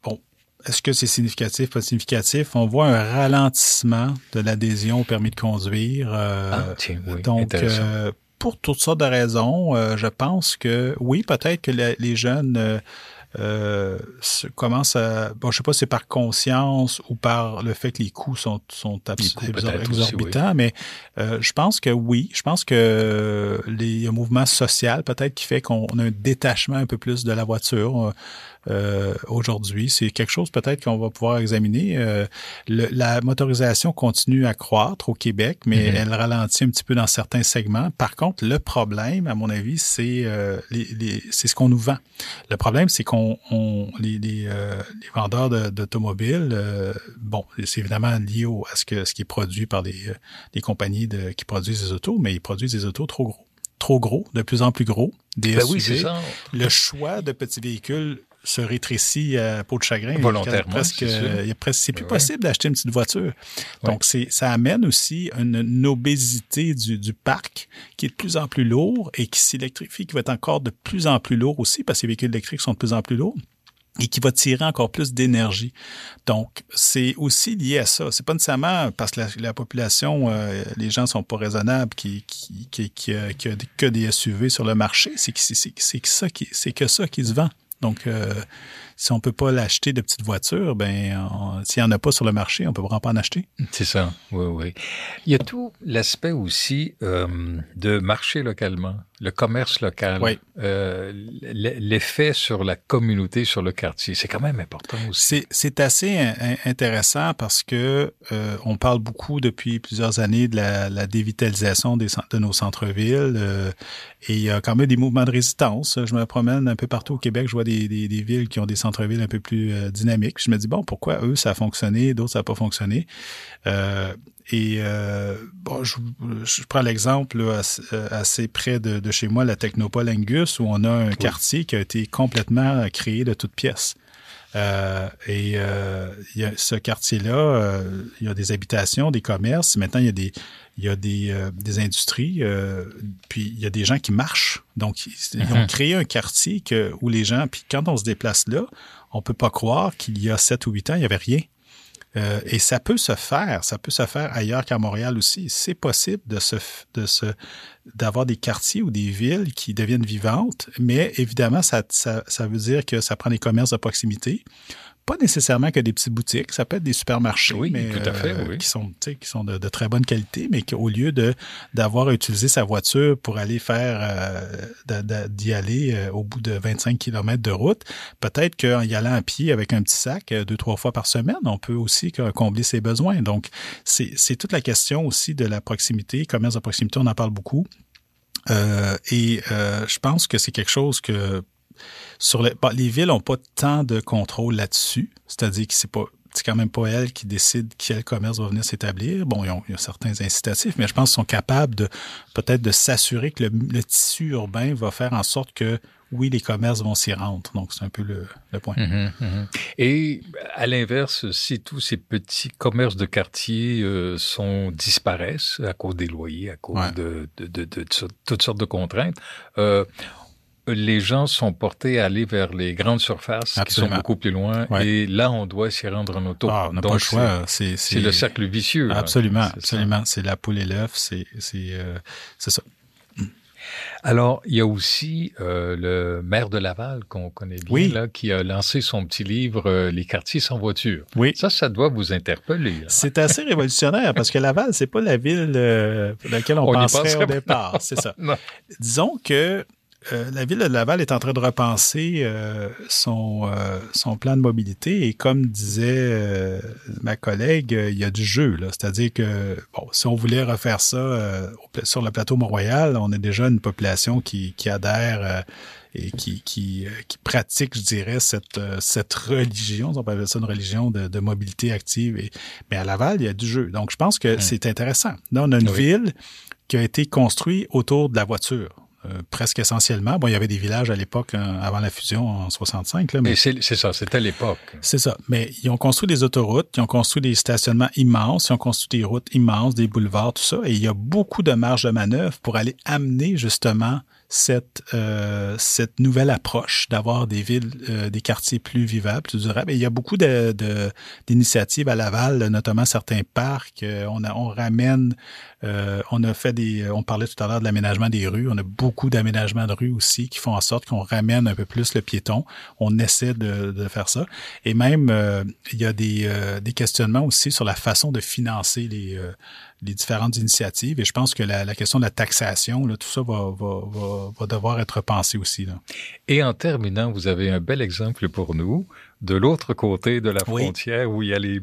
C: est-ce que c'est significatif, pas significatif? On voit un ralentissement de l'adhésion au permis de conduire. Euh,
B: ah, tiens, oui,
C: donc, euh, pour toutes sortes de raisons, euh, je pense que oui, peut-être que la, les jeunes euh, euh, commencent à... Bon, je sais pas si c'est par conscience ou par le fait que les coûts sont, sont absolument exorbitants, aussi, oui. mais euh, je pense que oui. Je pense que les, un mouvement social peut-être qui fait qu'on a un détachement un peu plus de la voiture. Euh, aujourd'hui, c'est quelque chose peut-être qu'on va pouvoir examiner. Euh, le, la motorisation continue à croître au Québec, mais mm-hmm. elle ralentit un petit peu dans certains segments. Par contre, le problème, à mon avis, c'est euh, les, les, c'est ce qu'on nous vend. Le problème, c'est qu'on on, les, les, euh, les vendeurs de, d'automobiles, euh, bon, c'est évidemment lié au, à ce, que, ce qui est produit par les, les compagnies de, qui produisent des autos, mais ils produisent des autos trop gros. Trop gros, de plus en plus gros. Des
B: ben
C: S U V.
B: Oui, c'est ça.
C: Le choix de petits véhicules se rétrécit à peau de chagrin.
B: Volontairement,
C: presque,
B: c'est,
C: il y a presque, c'est plus
B: ouais.
C: possible d'acheter une petite voiture. Donc, ouais. c'est, ça amène aussi une, une obésité du, du parc qui est de plus en plus lourd et qui s'électrifie, qui va être encore de plus en plus lourd aussi parce que les véhicules électriques sont de plus en plus lourds et qui va tirer encore plus d'énergie. Donc, c'est aussi lié à ça. C'est pas nécessairement parce que la, la population, euh, les gens sont pas raisonnables, qui qui qui qui a, qui a que des S U V sur le marché. C'est que c'est, c'est, c'est que ça qui c'est que ça qui se vend. Donc, euh, si on peut pas l'acheter de petites voitures, ben, on, s'il y en a pas sur le marché, on peut vraiment pas en acheter.
B: C'est ça, oui, oui. Il y a tout l'aspect aussi euh, de marcher localement, le commerce local,
C: oui.
B: euh, l'effet sur la communauté, sur le quartier, c'est quand même important aussi.
C: C'est, c'est assez in- intéressant parce que euh, on parle beaucoup depuis plusieurs années de la, la dévitalisation des, de nos centres-villes euh, et il y a quand même des mouvements de résistance. Je me promène un peu partout au Québec, je vois des, des, des villes qui ont des centres-villes un peu plus euh, dynamiques. Je me dis, bon, pourquoi eux, ça a fonctionné, d'autres, ça n'a pas fonctionné? Euh, et euh, bon, je, je prends l'exemple là, assez, assez près de, de chez moi, la Technopole Angus, où on a un oui. quartier qui a été complètement créé de toutes pièces. Euh, et euh, il y a ce quartier-là, euh, il y a des habitations, des commerces. Maintenant, il y a des, il y a des, euh, des industries. Euh, puis il y a des gens qui marchent. Donc, ils, mm-hmm. ils ont créé un quartier que, où les gens. Puis quand on se déplace là, on peut pas croire qu'il y a sept ou huit ans, il y avait rien. Euh, et ça peut se faire, ça peut se faire ailleurs qu'à Montréal aussi. C'est possible de se, de se, d'avoir des quartiers ou des villes qui deviennent vivantes, mais évidemment, ça, ça, ça veut dire que ça prend des commerces de proximité. Pas nécessairement que des petites boutiques, ça peut être des supermarchés,
B: oui,
C: mais
B: tout à fait,
C: euh,
B: oui.
C: qui sont, tu sais, qui sont de, de très bonne qualité, mais qu'au lieu de d'avoir à utiliser sa voiture pour aller faire, euh, de, de, d'y aller euh, au bout de vingt-cinq kilomètres de route, peut-être qu'en y allant à pied avec un petit sac euh, deux trois fois par semaine, on peut aussi combler ses besoins. Donc, c'est, c'est toute la question aussi de la proximité, commerce de proximité, on en parle beaucoup. Euh, et euh, je pense que c'est quelque chose que sur les, bah, les villes n'ont pas tant de contrôle là-dessus, c'est-à-dire que c'est pas, c'est quand même pas elles qui décident quel commerce va venir s'établir. Bon, ils ont, il y a certains incitatifs, mais je pense qu'ils sont capables de peut-être de s'assurer que le, le tissu urbain va faire en sorte que oui, les commerces vont s'y rendre. Donc, c'est un peu le, le point.
B: Mmh, mmh. Et à l'inverse, si tous ces petits commerces de quartier euh, sont disparaissent à cause des loyers, à cause ouais. de, de, de, de, de toutes sortes de contraintes, euh, les gens sont portés à aller vers les grandes surfaces Absolument. Qui sont beaucoup plus loin. Ouais. Et là, on doit s'y rendre en auto.
C: Ah, on n'a
B: Donc,
C: pas le choix. C'est, c'est...
B: c'est le cercle vicieux.
C: Absolument, c'est absolument. Ça. C'est la poule et l'œuf. C'est, c'est, euh, c'est ça.
B: Alors, il y a aussi euh, le maire de Laval, qu'on connaît bien,
C: oui.
B: là, qui a lancé son petit livre euh, « Les quartiers sans voiture ».
C: Oui.
B: Ça, ça doit vous interpeller. Là.
C: C'est assez révolutionnaire parce que Laval, c'est pas la ville euh, à laquelle on, on penserait au départ. C'est ça. Non. Disons que Euh, la ville de Laval est en train de repenser euh, son, euh, son plan de mobilité et comme disait euh, ma collègue, euh, il y a du jeu, là. C'est-à-dire que bon, si on voulait refaire ça euh, sur le plateau Mont-Royal, on a déjà une population qui, qui adhère euh, et qui, qui, euh, qui pratique, je dirais, cette, euh, cette religion, on peut appeler ça une religion de, de mobilité active. Et, mais à Laval, il y a du jeu. Donc, je pense que mmh. c'est intéressant. Là, on a une oui. ville qui a été construite autour de la voiture. euh, presque essentiellement. Bon, il y avait des villages à l'époque, hein, avant la fusion en soixante-cinq. Là, mais
B: Et c'est, c'est ça, c'était l'époque.
C: C'est ça. Mais ils ont construit des autoroutes, ils ont construit des stationnements immenses, ils ont construit des routes immenses, des boulevards, tout ça. Et il y a beaucoup de marge de manœuvre pour aller amener justement cette euh, cette nouvelle approche d'avoir des villes, euh, des quartiers plus vivables, plus durables. Et il y a beaucoup de, de d'initiatives à Laval, notamment certains parcs. Euh, on a, on ramène, euh, on a fait des, on parlait tout à l'heure de l'aménagement des rues. On a beaucoup d'aménagements de rues aussi qui font en sorte qu'on ramène un peu plus le piéton. On essaie de, de faire ça. Et même euh, il y a des euh, des questionnements aussi sur la façon de financer les euh, les différentes initiatives. Et je pense que la, la question de la taxation, là, tout ça va, va, va, va devoir être pensé aussi. Là.
B: Et en terminant, vous avez un bel exemple pour nous, de l'autre côté de la frontière, oui. où il y a les,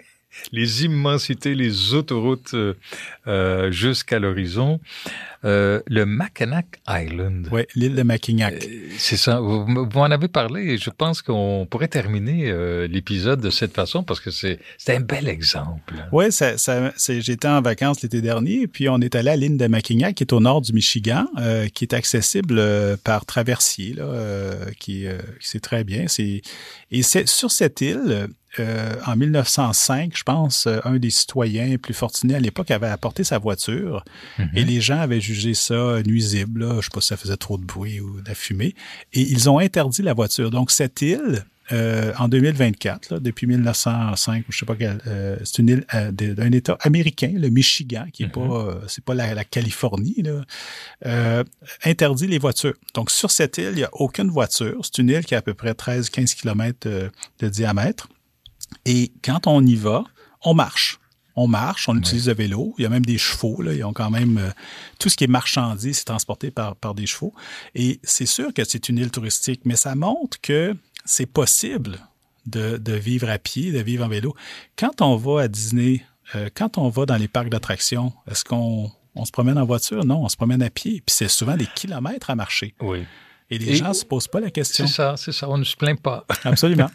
B: les immensités, les autoroutes euh, jusqu'à l'horizon. Euh, le Mackinac Island.
C: Oui, l'île de Mackinac.
B: Euh, c'est ça. Vous, vous en avez parlé et je pense qu'on pourrait terminer euh, l'épisode de cette façon parce que c'est, c'est un bel exemple.
C: Oui, ça, ça, c'est, j'étais en vacances l'été dernier puis on est allé à l'île de Mackinac qui est au nord du Michigan, euh, qui est accessible euh, par traversier, là, euh, qui, euh, c'est très bien. C'est, et c'est sur cette île, Euh, en mille neuf cent cinq, je pense, euh, un des citoyens plus fortunés à l'époque avait apporté sa voiture mm-hmm. et les gens avaient jugé ça nuisible. Là. Je ne sais pas si ça faisait trop de bruit ou de la fumée. Et ils ont interdit la voiture. Donc, cette île, euh, en deux mille vingt-quatre, là, depuis mille neuf cent cinq, je sais pas quel, euh, c'est une île euh, d'un État américain, le Michigan, qui est mm-hmm. pas, euh, c'est pas la, la Californie, là, euh, interdit les voitures. Donc, sur cette île, il n'y a aucune voiture. C'est une île qui a à peu près treize à quinze kilomètres euh, de diamètre. Et quand on y va, on marche. On marche, on oui. utilise le vélo. Il y a même des chevaux. Là. Ils ont quand même euh, tout ce qui est marchandise, c'est transporté par, par des chevaux. Et c'est sûr que c'est une île touristique, mais ça montre que c'est possible de, de vivre à pied, de vivre en vélo. Quand on va à Disney, euh, quand on va dans les parcs d'attractions, est-ce qu'on on se promène en voiture? Non, on se promène à pied. Puis c'est souvent des kilomètres à marcher.
B: Oui.
C: Et les Et gens ne se posent pas la question.
B: C'est ça, c'est ça. On ne se plaint pas.
C: Absolument.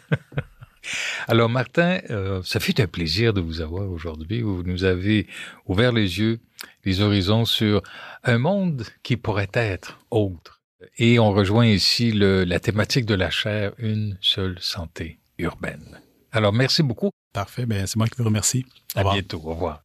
B: Alors, Martin, euh, ça fait un plaisir de vous avoir aujourd'hui. Vous nous avez ouvert les yeux, les horizons sur un monde qui pourrait être autre. Et on rejoint ici le, la thématique de la chaire, une seule santé urbaine. Alors, merci beaucoup.
C: Parfait, bien, c'est moi qui vous remercie.
B: Au revoir. À bientôt. Au revoir.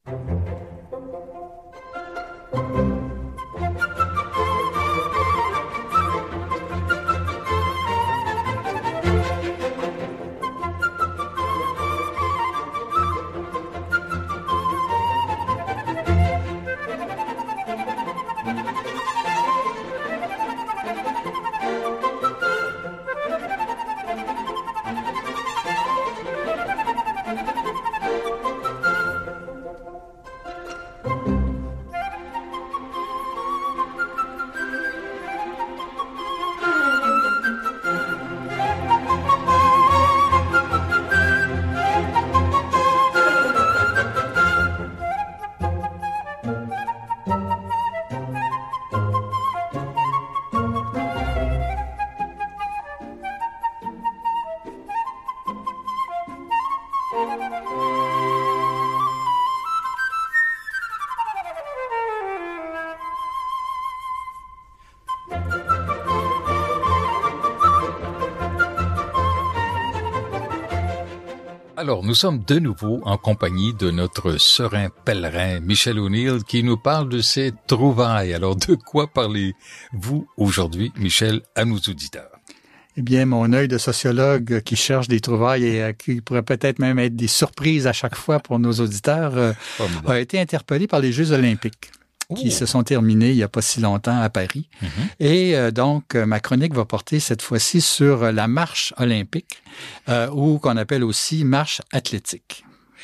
B: Alors, nous sommes de nouveau en compagnie de notre serein pèlerin, Michel O'Neill, qui nous parle de ses trouvailles. Alors, de quoi parlez-vous aujourd'hui, Michel, à nos auditeurs?
D: Eh bien, mon œil de sociologue qui cherche des trouvailles et qui pourrait peut-être même être des surprises à chaque fois pour nos auditeurs, euh, oh, a été interpellé par les Jeux olympiques. Qui oh. se sont terminés il n'y a pas si longtemps à Paris. Mm-hmm. Et euh, donc, ma chronique va porter cette fois-ci sur la marche olympique, euh, ou qu'on appelle aussi marche athlétique.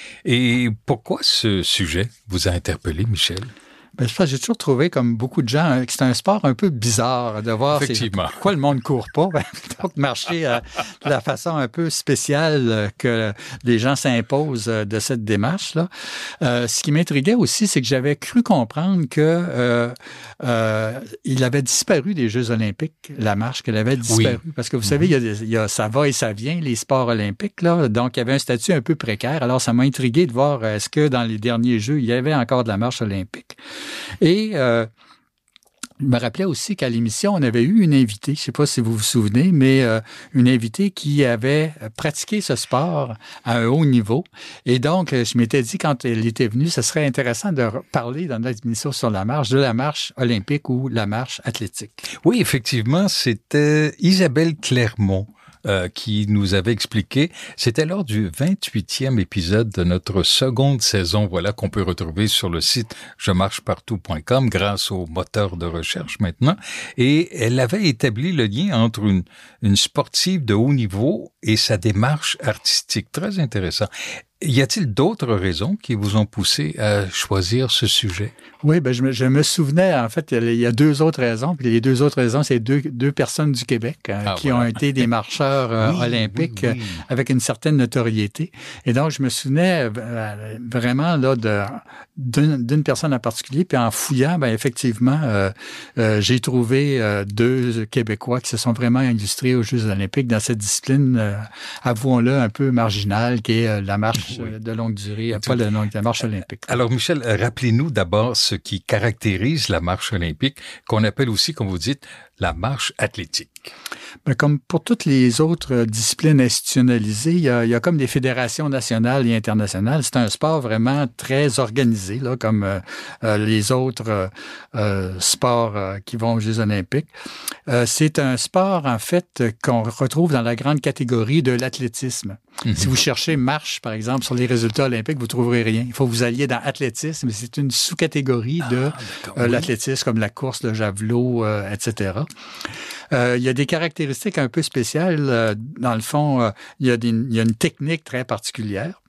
B: Et pourquoi ce sujet vous a interpellé, Michel?
D: Ben, je pense, j'ai toujours trouvé, comme beaucoup de gens, que c'est un sport un peu bizarre de voir
B: Effectivement.
D: C'est, pourquoi le monde ne court pas. Ben, donc, marcher euh, de la façon un peu spéciale que les gens s'imposent de cette démarche-là. Euh, ce qui m'intriguait aussi, c'est que j'avais cru comprendre que euh, euh, il avait disparu des Jeux olympiques, la marche, qu'elle avait disparu. Oui. Parce que vous savez, il y, a des, il y a ça va et ça vient, les sports olympiques, là. Donc, il y avait un statut un peu précaire. Alors, ça m'a intrigué de voir est-ce que dans les derniers Jeux, il y avait encore de la marche olympique. Et euh, je me rappelais aussi qu'à l'émission, on avait eu une invitée, je ne sais pas si vous vous souvenez, mais euh, une invitée qui avait pratiqué ce sport à un haut niveau. Et donc, je m'étais dit, quand elle était venue, ce serait intéressant de parler dans notre émission sur la marche, de la marche olympique ou la marche athlétique.
B: Oui, effectivement, c'était Isabelle Clermont. Euh, qui nous avait expliqué, c'était lors du vingt-huitième épisode de notre seconde saison, voilà, qu'on peut retrouver sur le site je marche partout point com grâce au moteur de recherche maintenant, et elle avait établi le lien entre une, une sportive de haut niveau et sa démarche artistique. Très intéressant. Y a-t-il d'autres raisons qui vous ont poussé à choisir ce sujet?
D: Oui, ben je me, je me souvenais, en fait, il y a deux autres raisons. Puis les deux autres raisons, c'est deux, deux personnes du Québec euh, ah, qui voilà. ont été des marcheurs euh, oui, olympiques oui, oui. Euh, avec une certaine notoriété. Et donc, je me souvenais euh, vraiment là de d'une, d'une personne en particulier. Puis en fouillant, ben effectivement, euh, euh, j'ai trouvé euh, deux Québécois qui se sont vraiment illustrés aux Jeux olympiques dans cette discipline, euh, avouons-le, un peu marginale, qui est euh, la marche oui. de longue durée, pas de longue, la marche olympique.
B: Alors, Michel, rappelez-nous d'abord ce qui caractérise la marche olympique, qu'on appelle aussi, comme vous dites, la marche athlétique.
D: Bien, comme pour toutes les autres disciplines institutionnalisées, il y, a, il y a comme des fédérations nationales et internationales. C'est un sport vraiment très organisé, là, comme euh, euh, les autres euh, euh, sports euh, qui vont aux Jeux olympiques. Euh, c'est un sport, en fait, qu'on retrouve dans la grande catégorie de l'athlétisme. Mm-hmm. Si vous cherchez marche, par exemple, sur les résultats olympiques, vous ne trouverez rien. Il faut que vous alliez dans athlétisme, mais c'est une sous-catégorie de ah, euh, l'athlétisme, comme la course, le javelot, euh, et cetera. Euh, il y a des caractéristiques un peu spéciales. Euh, dans le fond, euh, il, y a des, il y a une technique très particulière.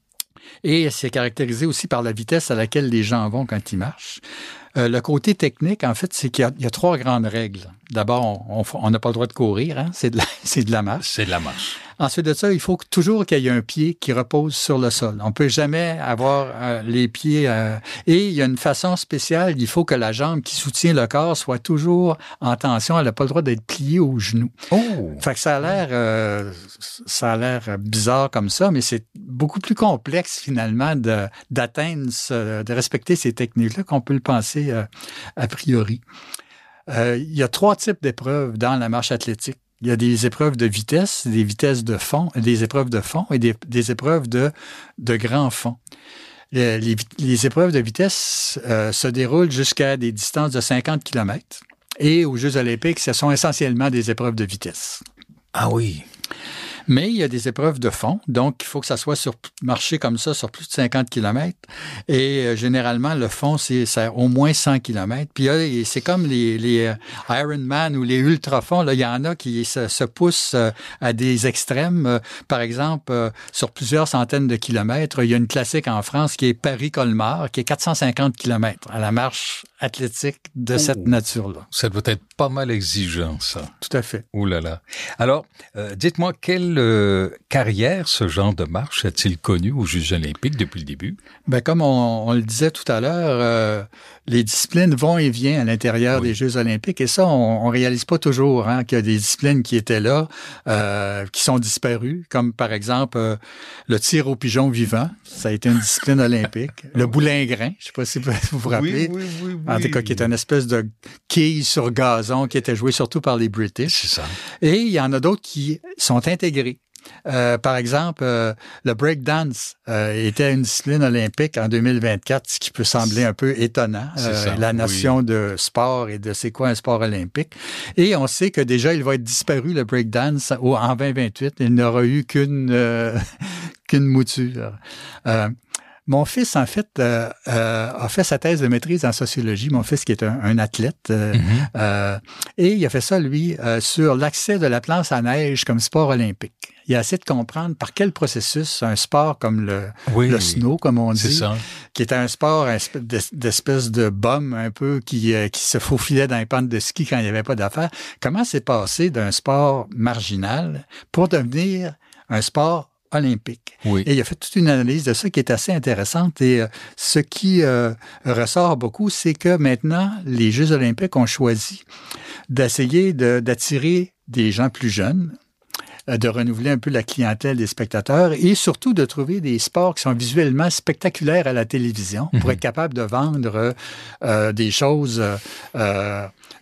D: Et c'est caractérisé aussi par la vitesse à laquelle les gens vont quand ils marchent. Euh, le côté technique, en fait, c'est qu'il y a, il y a trois grandes règles. D'abord, on n'a pas le droit de courir, hein? c'est, de la, c'est de la marche.
B: C'est de la marche.
D: Ensuite de ça, il faut que, toujours qu'il y ait un pied qui repose sur le sol. On peut jamais avoir euh, les pieds... Euh, et il y a une façon spéciale, il faut que la jambe qui soutient le corps soit toujours en tension. Elle n'a pas le droit d'être pliée au genou.
B: Oh!
D: Fait que ça a l'air, euh, ça a l'air bizarre comme ça, mais c'est beaucoup plus complexe finalement de, d'atteindre, ce, de respecter ces techniques-là qu'on peut le penser euh, a priori. Euh, il y a trois types d'épreuves dans la marche athlétique. Il y a des épreuves de vitesse, des vitesses de fond, des épreuves de fond et des, des épreuves de, de grand fond. Les, les, les épreuves de vitesse euh, se déroulent jusqu'à des distances de cinquante kilomètres. Et aux Jeux olympiques, ce sont essentiellement des épreuves de vitesse.
B: Ah oui.
D: Mais il y a des épreuves de fond, donc il faut que ça soit sur marcher comme ça sur plus de cinquante kilomètres. Et euh, généralement, le fond, c'est, c'est au moins cent kilomètres. Puis euh, c'est comme les, les euh, Ironman ou les ultra-fonds. Là, il y en a qui se, se poussent euh, à des extrêmes. Euh, par exemple, euh, sur plusieurs centaines de kilomètres, il y a une classique en France qui est Paris-Colmar, qui est quatre cent cinquante kilomètres à la marche athlétique de oh, cette nature-là.
B: Ça doit être pas mal exigeant, ça.
D: Tout à fait.
B: Ouh là là. Alors, euh, dites-moi, quelle euh, carrière ce genre de marche a-t-il connu aux Jeux olympiques depuis le début?
D: Bien, comme on, on le disait tout à l'heure, euh, les disciplines vont et viennent à l'intérieur oui. des Jeux olympiques. Et ça, on ne réalise pas toujours hein, qu'il y a des disciplines qui étaient là, euh, qui sont disparues, comme par exemple euh, le tir au pigeon vivant. Ça a été une discipline olympique. Le boulingrin, je ne sais pas si vous vous rappelez.
B: Oui, oui, oui, oui.
D: En tout cas, qui est une espèce de quille sur gazon qui était jouée surtout par les British.
B: C'est ça.
D: Et il y en a d'autres qui sont intégrés. Euh, par exemple, euh, le breakdance euh, était une discipline olympique en deux mille vingt-quatre, ce qui peut sembler un peu étonnant. Euh, la notion oui. de sport et de c'est quoi un sport olympique. Et on sait que déjà, il va être disparu, le breakdance, en vingt vingt-huit. Il n'aura eu qu'une, euh, qu'une mouture. Euh, Mon fils, en fait, euh, euh, a fait sa thèse de maîtrise en sociologie. Mon fils qui est un, un athlète. Euh, mm-hmm. euh, et il a fait ça, lui, euh, sur l'accès de la planche à neige comme sport olympique. Il a essayé de comprendre par quel processus un sport comme le, oui, le snow, comme on dit, ça. Qui était un sport d'espèce de bum un peu qui, euh, qui se faufilait dans les pentes de ski quand il n'y avait pas d'affaires. Comment c'est passé d'un sport marginal pour devenir un sport olympique.
B: Oui.
D: Et il a fait toute une analyse de ça qui est assez intéressante. Et euh, ce qui euh, ressort beaucoup, c'est que maintenant, les Jeux olympiques ont choisi d'essayer de, d'attirer des gens plus jeunes, de renouveler un peu la clientèle des spectateurs et surtout de trouver des sports qui sont visuellement spectaculaires à la télévision mm-hmm. pour être capable de vendre euh, des choses euh,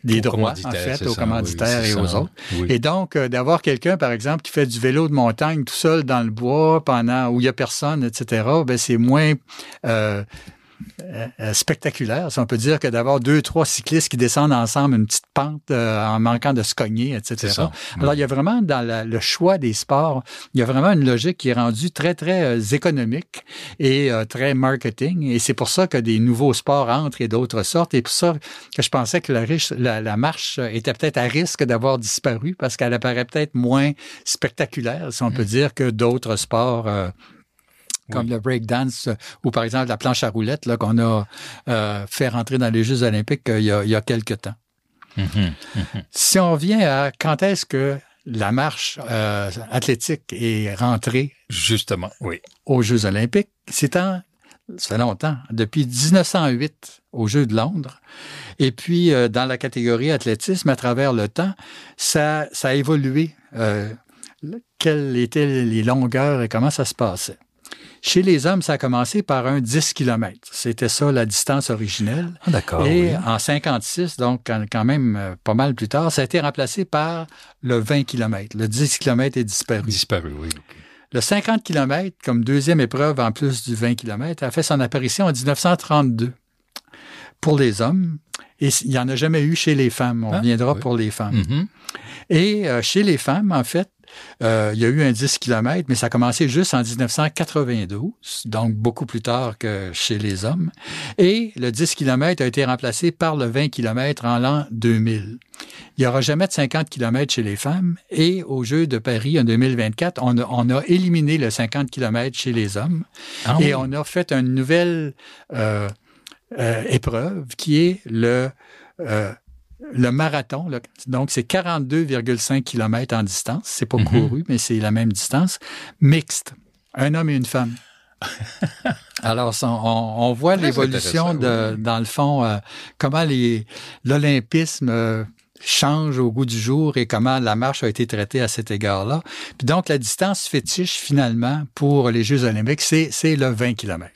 D: des droits, en fait, aux
B: ça,
D: commanditaires
B: oui,
D: et
B: ça.
D: aux autres.
B: Oui.
D: Et donc, euh, d'avoir quelqu'un, par exemple, qui fait du vélo de montagne tout seul dans le bois pendant où il n'y a personne, et cetera, ben c'est moins euh, euh, spectaculaire, si on peut dire, que d'avoir deux, trois cyclistes qui descendent ensemble une petite pente euh, en manquant de se cogner, et cetera.
B: C'est ça.
D: Alors, il y a vraiment, dans la, le choix des sports, il y a vraiment une logique qui est rendue très, très euh, économique et euh, très marketing. Et c'est pour ça que des nouveaux sports entrent et d'autres sortent. Et pour ça que je pensais que la, riche, la, la marche était peut-être à risque d'avoir disparu parce qu'elle apparaît peut-être moins spectaculaire, si on peut dire, que d'autres sports euh, comme oui. le breakdance ou par exemple la planche à roulettes là, qu'on a euh, fait rentrer dans les Jeux olympiques euh, il, y a, il y a quelque temps. Mm-hmm. Mm-hmm. Si on revient à quand est-ce que la marche euh, athlétique est rentrée
B: justement, oui,
D: aux Jeux olympiques, c'est en, ça fait longtemps, depuis dix-neuf cent huit aux Jeux de Londres. Et puis, euh, dans la catégorie athlétisme, à travers le temps, ça, ça a évolué. Euh, quelles étaient les longueurs et comment ça se passait. Chez les hommes, ça a commencé par un dix kilomètres. C'était ça la distance originelle.
B: Ah, d'accord.
D: Et
B: oui.
D: en cinquante-six, donc quand même euh, pas mal plus tard, ça a été remplacé par le vingt kilomètres. Le dix kilomètres est disparu.
B: Disparu, oui. Okay.
D: Le cinquante kilomètres, comme deuxième épreuve en plus du vingt kilomètres, a fait son apparition en dix-neuf cent trente-deux pour les hommes. Et il n'y en a jamais eu chez les femmes. On ah, reviendra oui. pour les femmes. Mm-hmm. Et euh, chez les femmes, en fait, Euh, il y a eu un dix kilomètres, mais ça a commencé juste en dix-neuf cent quatre-vingt-douze, donc beaucoup plus tard que chez les hommes. Et le dix kilomètres a été remplacé par le vingt kilomètres en l'an deux mille. Il n'y aura jamais de cinquante kilomètres chez les femmes. Et aux Jeux de Paris en deux mille vingt-quatre, on a, on a éliminé le cinquante kilomètres chez les hommes. Ah, et oui. on a fait une nouvelle euh, euh, épreuve qui est le... Euh, Le marathon, là, donc c'est quarante-deux virgule cinq kilomètres en distance. C'est pas mm-hmm. couru, mais c'est la même distance. Mixte. Un homme et une femme. Alors, on, on voit Très l'évolution de, oui. dans le fond, euh, comment les, l'olympisme euh, change au goût du jour et comment la marche a été traitée à cet égard-là. Puis donc, la distance fétiche, finalement, pour les Jeux olympiques, c'est, c'est le vingt kilomètres.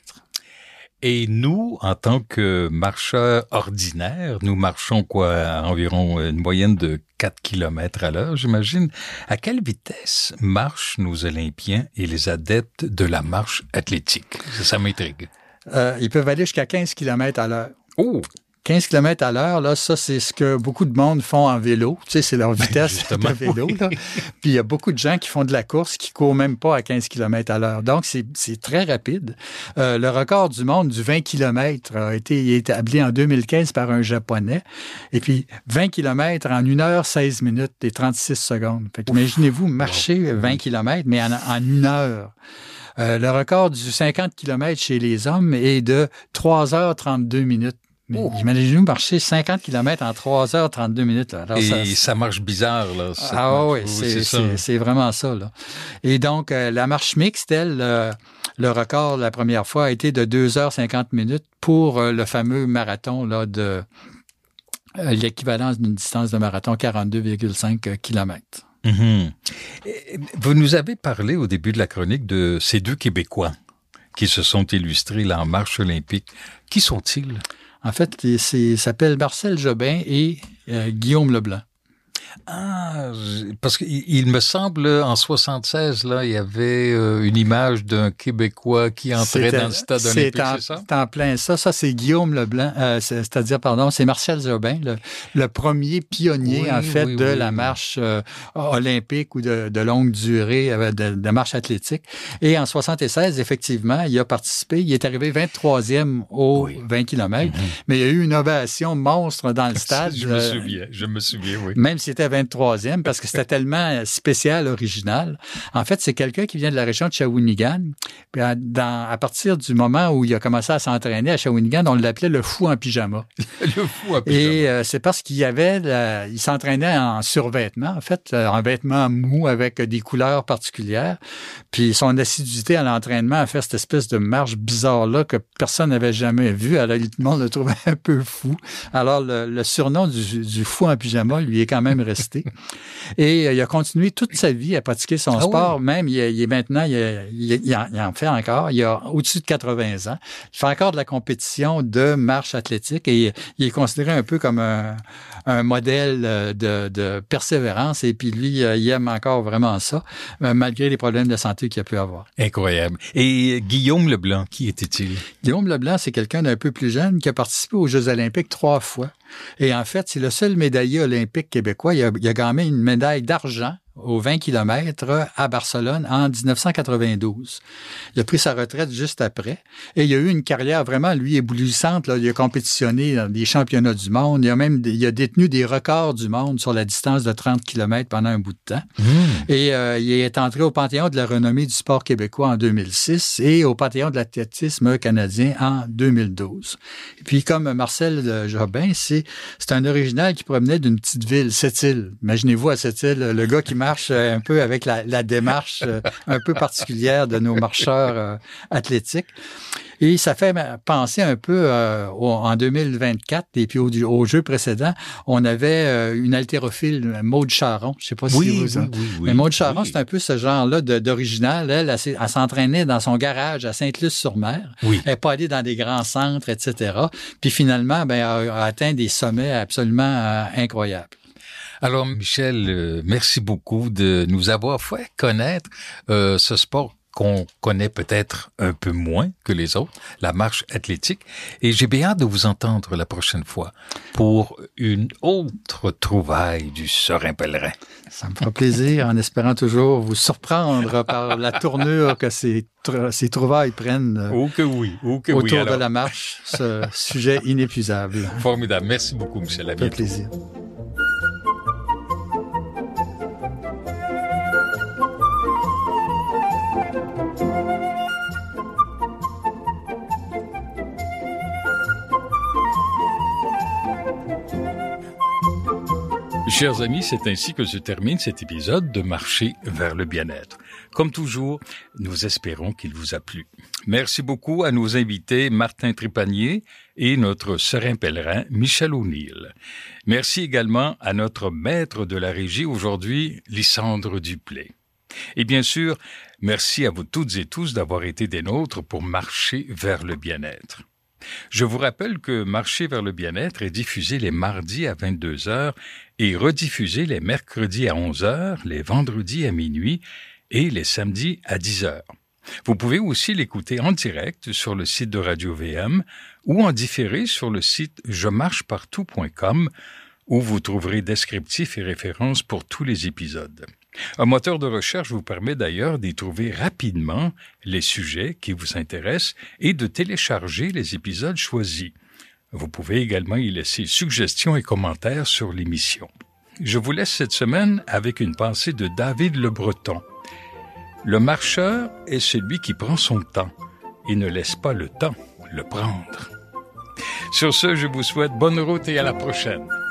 B: Et nous, en tant que marcheurs ordinaires, nous marchons quoi, à environ une moyenne de quatre kilomètres à l'heure, j'imagine. À quelle vitesse marchent nos Olympiens et les adeptes de la marche athlétique? Ça, ça m'intrigue.
D: Euh, ils peuvent aller jusqu'à quinze kilomètres à l'heure.
B: Oh!
D: quinze kilomètres à l'heure, là, ça, c'est ce que beaucoup de monde font en vélo. Tu sais, c'est leur vitesse
B: ben
D: de vélo.
B: Oui.
D: Là. Puis il y a beaucoup de gens qui font de la course qui courent même pas à quinze kilomètres à l'heure. Donc, c'est, c'est très rapide. Euh, le record du monde du vingt kilomètres a été établi en deux mille quinze par un Japonais. Et puis, vingt kilomètres en une heure, seize minutes et trente-six secondes. Fait qu'imaginez-vous marcher vingt kilomètres, mais en, en une heure. Euh, le record du cinquante kilomètres chez les hommes est de trois heures trente-deux minutes. Mais oh. Imaginez-vous marcher cinquante kilomètres en trois heures trente-deux minutes. Là. Alors,
B: et
D: ça,
B: ça marche bizarre, là.
D: Ah oui, c'est, c'est, c'est, c'est vraiment ça, là. Et donc, euh, la marche mixte, elle, euh, le record la première fois a été de deux heures cinquante minutes pour euh, le fameux marathon là, de euh, l'équivalence d'une distance de marathon quarante-deux virgule cinq kilomètres.
B: Mm-hmm. Vous nous avez parlé au début de la chronique de ces deux Québécois qui se sont illustrés là, en marche olympique. Qui sont-ils?
D: En fait, ils s'appellent Marcel Jobin et euh, Guillaume Leblanc.
B: Ah, parce qu'il me semble, en soixante-seize, là, il y avait euh, une image d'un Québécois qui entrait
D: C'était,
B: dans le stade olympique,
D: c'est, en,
B: c'est ça?
D: C'est en plein ça. Ça, c'est Guillaume Leblanc, euh, c'est, c'est-à-dire, pardon, c'est Marcel Jobin, le, le premier pionnier, oui, en fait, oui, de oui, la oui. marche euh, olympique ou de, de longue durée, euh, de, de marche athlétique. Et en soixante-seize, effectivement, il a participé. Il est arrivé vingt-troisième au oui. vingt kilomètres, mm-hmm. mais il y a eu une ovation monstre dans le stade.
B: je me souviens, je me souviens, oui.
D: Même si c'était vingt-troisième, parce que c'était tellement spécial, original. En fait, c'est quelqu'un qui vient de la région de Shawinigan. Puis à, dans, à partir du moment où il a commencé à s'entraîner à Shawinigan, on l'appelait le fou en pyjama.
B: Le fou en pyjama.
D: Et euh, c'est parce qu'il y avait, la, il s'entraînait en survêtement, en fait, euh, en vêtements mous avec des couleurs particulières. Puis son assiduité à l'entraînement a fait cette espèce de marche bizarre-là que personne n'avait jamais vue. Alors, tout le monde le trouvait un peu fou. Alors, le, le surnom du, du fou en pyjama lui est quand même resté. resté. Et euh, il a continué toute sa vie à pratiquer son ah sport. Oui. Même, il, il est maintenant, il, il, il, en, il en fait encore. Il a au-dessus de quatre-vingts ans. Il fait encore de la compétition de marche athlétique et il est considéré un peu comme un, un modèle de, de persévérance. Et puis lui, il aime encore vraiment ça, malgré les problèmes de santé qu'il a pu avoir.
B: Incroyable. Et Guillaume Leblanc, qui était-il?
D: Guillaume Leblanc, c'est quelqu'un d'un peu plus jeune qui a participé aux Jeux olympiques trois fois. Et en fait, c'est le seul médaillé olympique québécois. Il a, il a gagné une médaille d'argent aux vingt kilomètres à Barcelone en dix-neuf cent quatre-vingt-douze. Il a pris sa retraite juste après et il a eu une carrière vraiment, lui, éblouissante. Là. Il a compétitionné dans des championnats du monde. Il a même il a détenu des records du monde sur la distance de trente kilomètres pendant un bout de temps. Mmh. Et euh, il est entré au Panthéon de la renommée du sport québécois en deux mille six et au Panthéon de l'athlétisme canadien en deux mille douze. Et puis, comme Marcel Jobin, c'est, c'est un original qui provenait d'une petite ville, Sept-Îles. Imaginez-vous à Sept-Îles, le gars qui marche un peu avec la, la démarche un peu particulière de nos marcheurs euh, athlétiques. Et ça fait penser un peu euh, au, en deux mille vingt-quatre et puis au, au jeu précédent, on avait euh, une haltérophile, Maude Charron. Je sais pas si
B: oui,
D: vous...
B: Oui, oui, oui,
D: Mais Maude Charron,
B: oui.
D: c'est un peu ce genre-là de, d'original. Elle, elle, elle, elle s'entraînait dans son garage à Sainte-Luce-sur-Mer.
B: Oui.
D: Elle n'est pas allée dans des grands centres, et cetera. Puis finalement, ben, elle a atteint des sommets absolument euh, incroyables.
B: Alors, Michel, euh, merci beaucoup de nous avoir fait connaître euh, ce sport qu'on connaît peut-être un peu moins que les autres, la marche athlétique. Et j'ai bien hâte de vous entendre la prochaine fois pour une autre trouvaille du Serein Pèlerin.
D: Ça me fera plaisir, en espérant toujours vous surprendre par la tournure que ces, ces trouvailles prennent
B: oh que oui, oh que
D: autour
B: oui, alors.
D: de la marche, ce sujet inépuisable.
B: Formidable. Merci beaucoup, Michel. À bientôt.
D: Ça fait plaisir.
B: Chers amis, c'est ainsi que se termine cet épisode de Marcher vers le bien-être. Comme toujours, nous espérons qu'il vous a plu. Merci beaucoup à nos invités Martin Trépanier et notre serein pèlerin Michel O'Neill. Merci également à notre maître de la régie aujourd'hui, Lysandre Duplay. Et bien sûr, merci à vous toutes et tous d'avoir été des nôtres pour Marcher vers le bien-être. Je vous rappelle que Marcher vers le bien-être est diffusé les mardis à vingt-deux heures et rediffusé les mercredis à onze heures, les vendredis à minuit et les samedis à dix heures. Vous pouvez aussi l'écouter en direct sur le site de Radio V M ou en différé sur le site je marche partout point com où vous trouverez descriptifs et références pour tous les épisodes. Un moteur de recherche vous permet d'ailleurs d'y trouver rapidement les sujets qui vous intéressent et de télécharger les épisodes choisis. Vous pouvez également y laisser suggestions et commentaires sur l'émission. Je vous laisse cette semaine avec une pensée de David Le Breton. Le marcheur est celui qui prend son temps et ne laisse pas le temps le prendre. Sur ce, je vous souhaite bonne route et à la prochaine.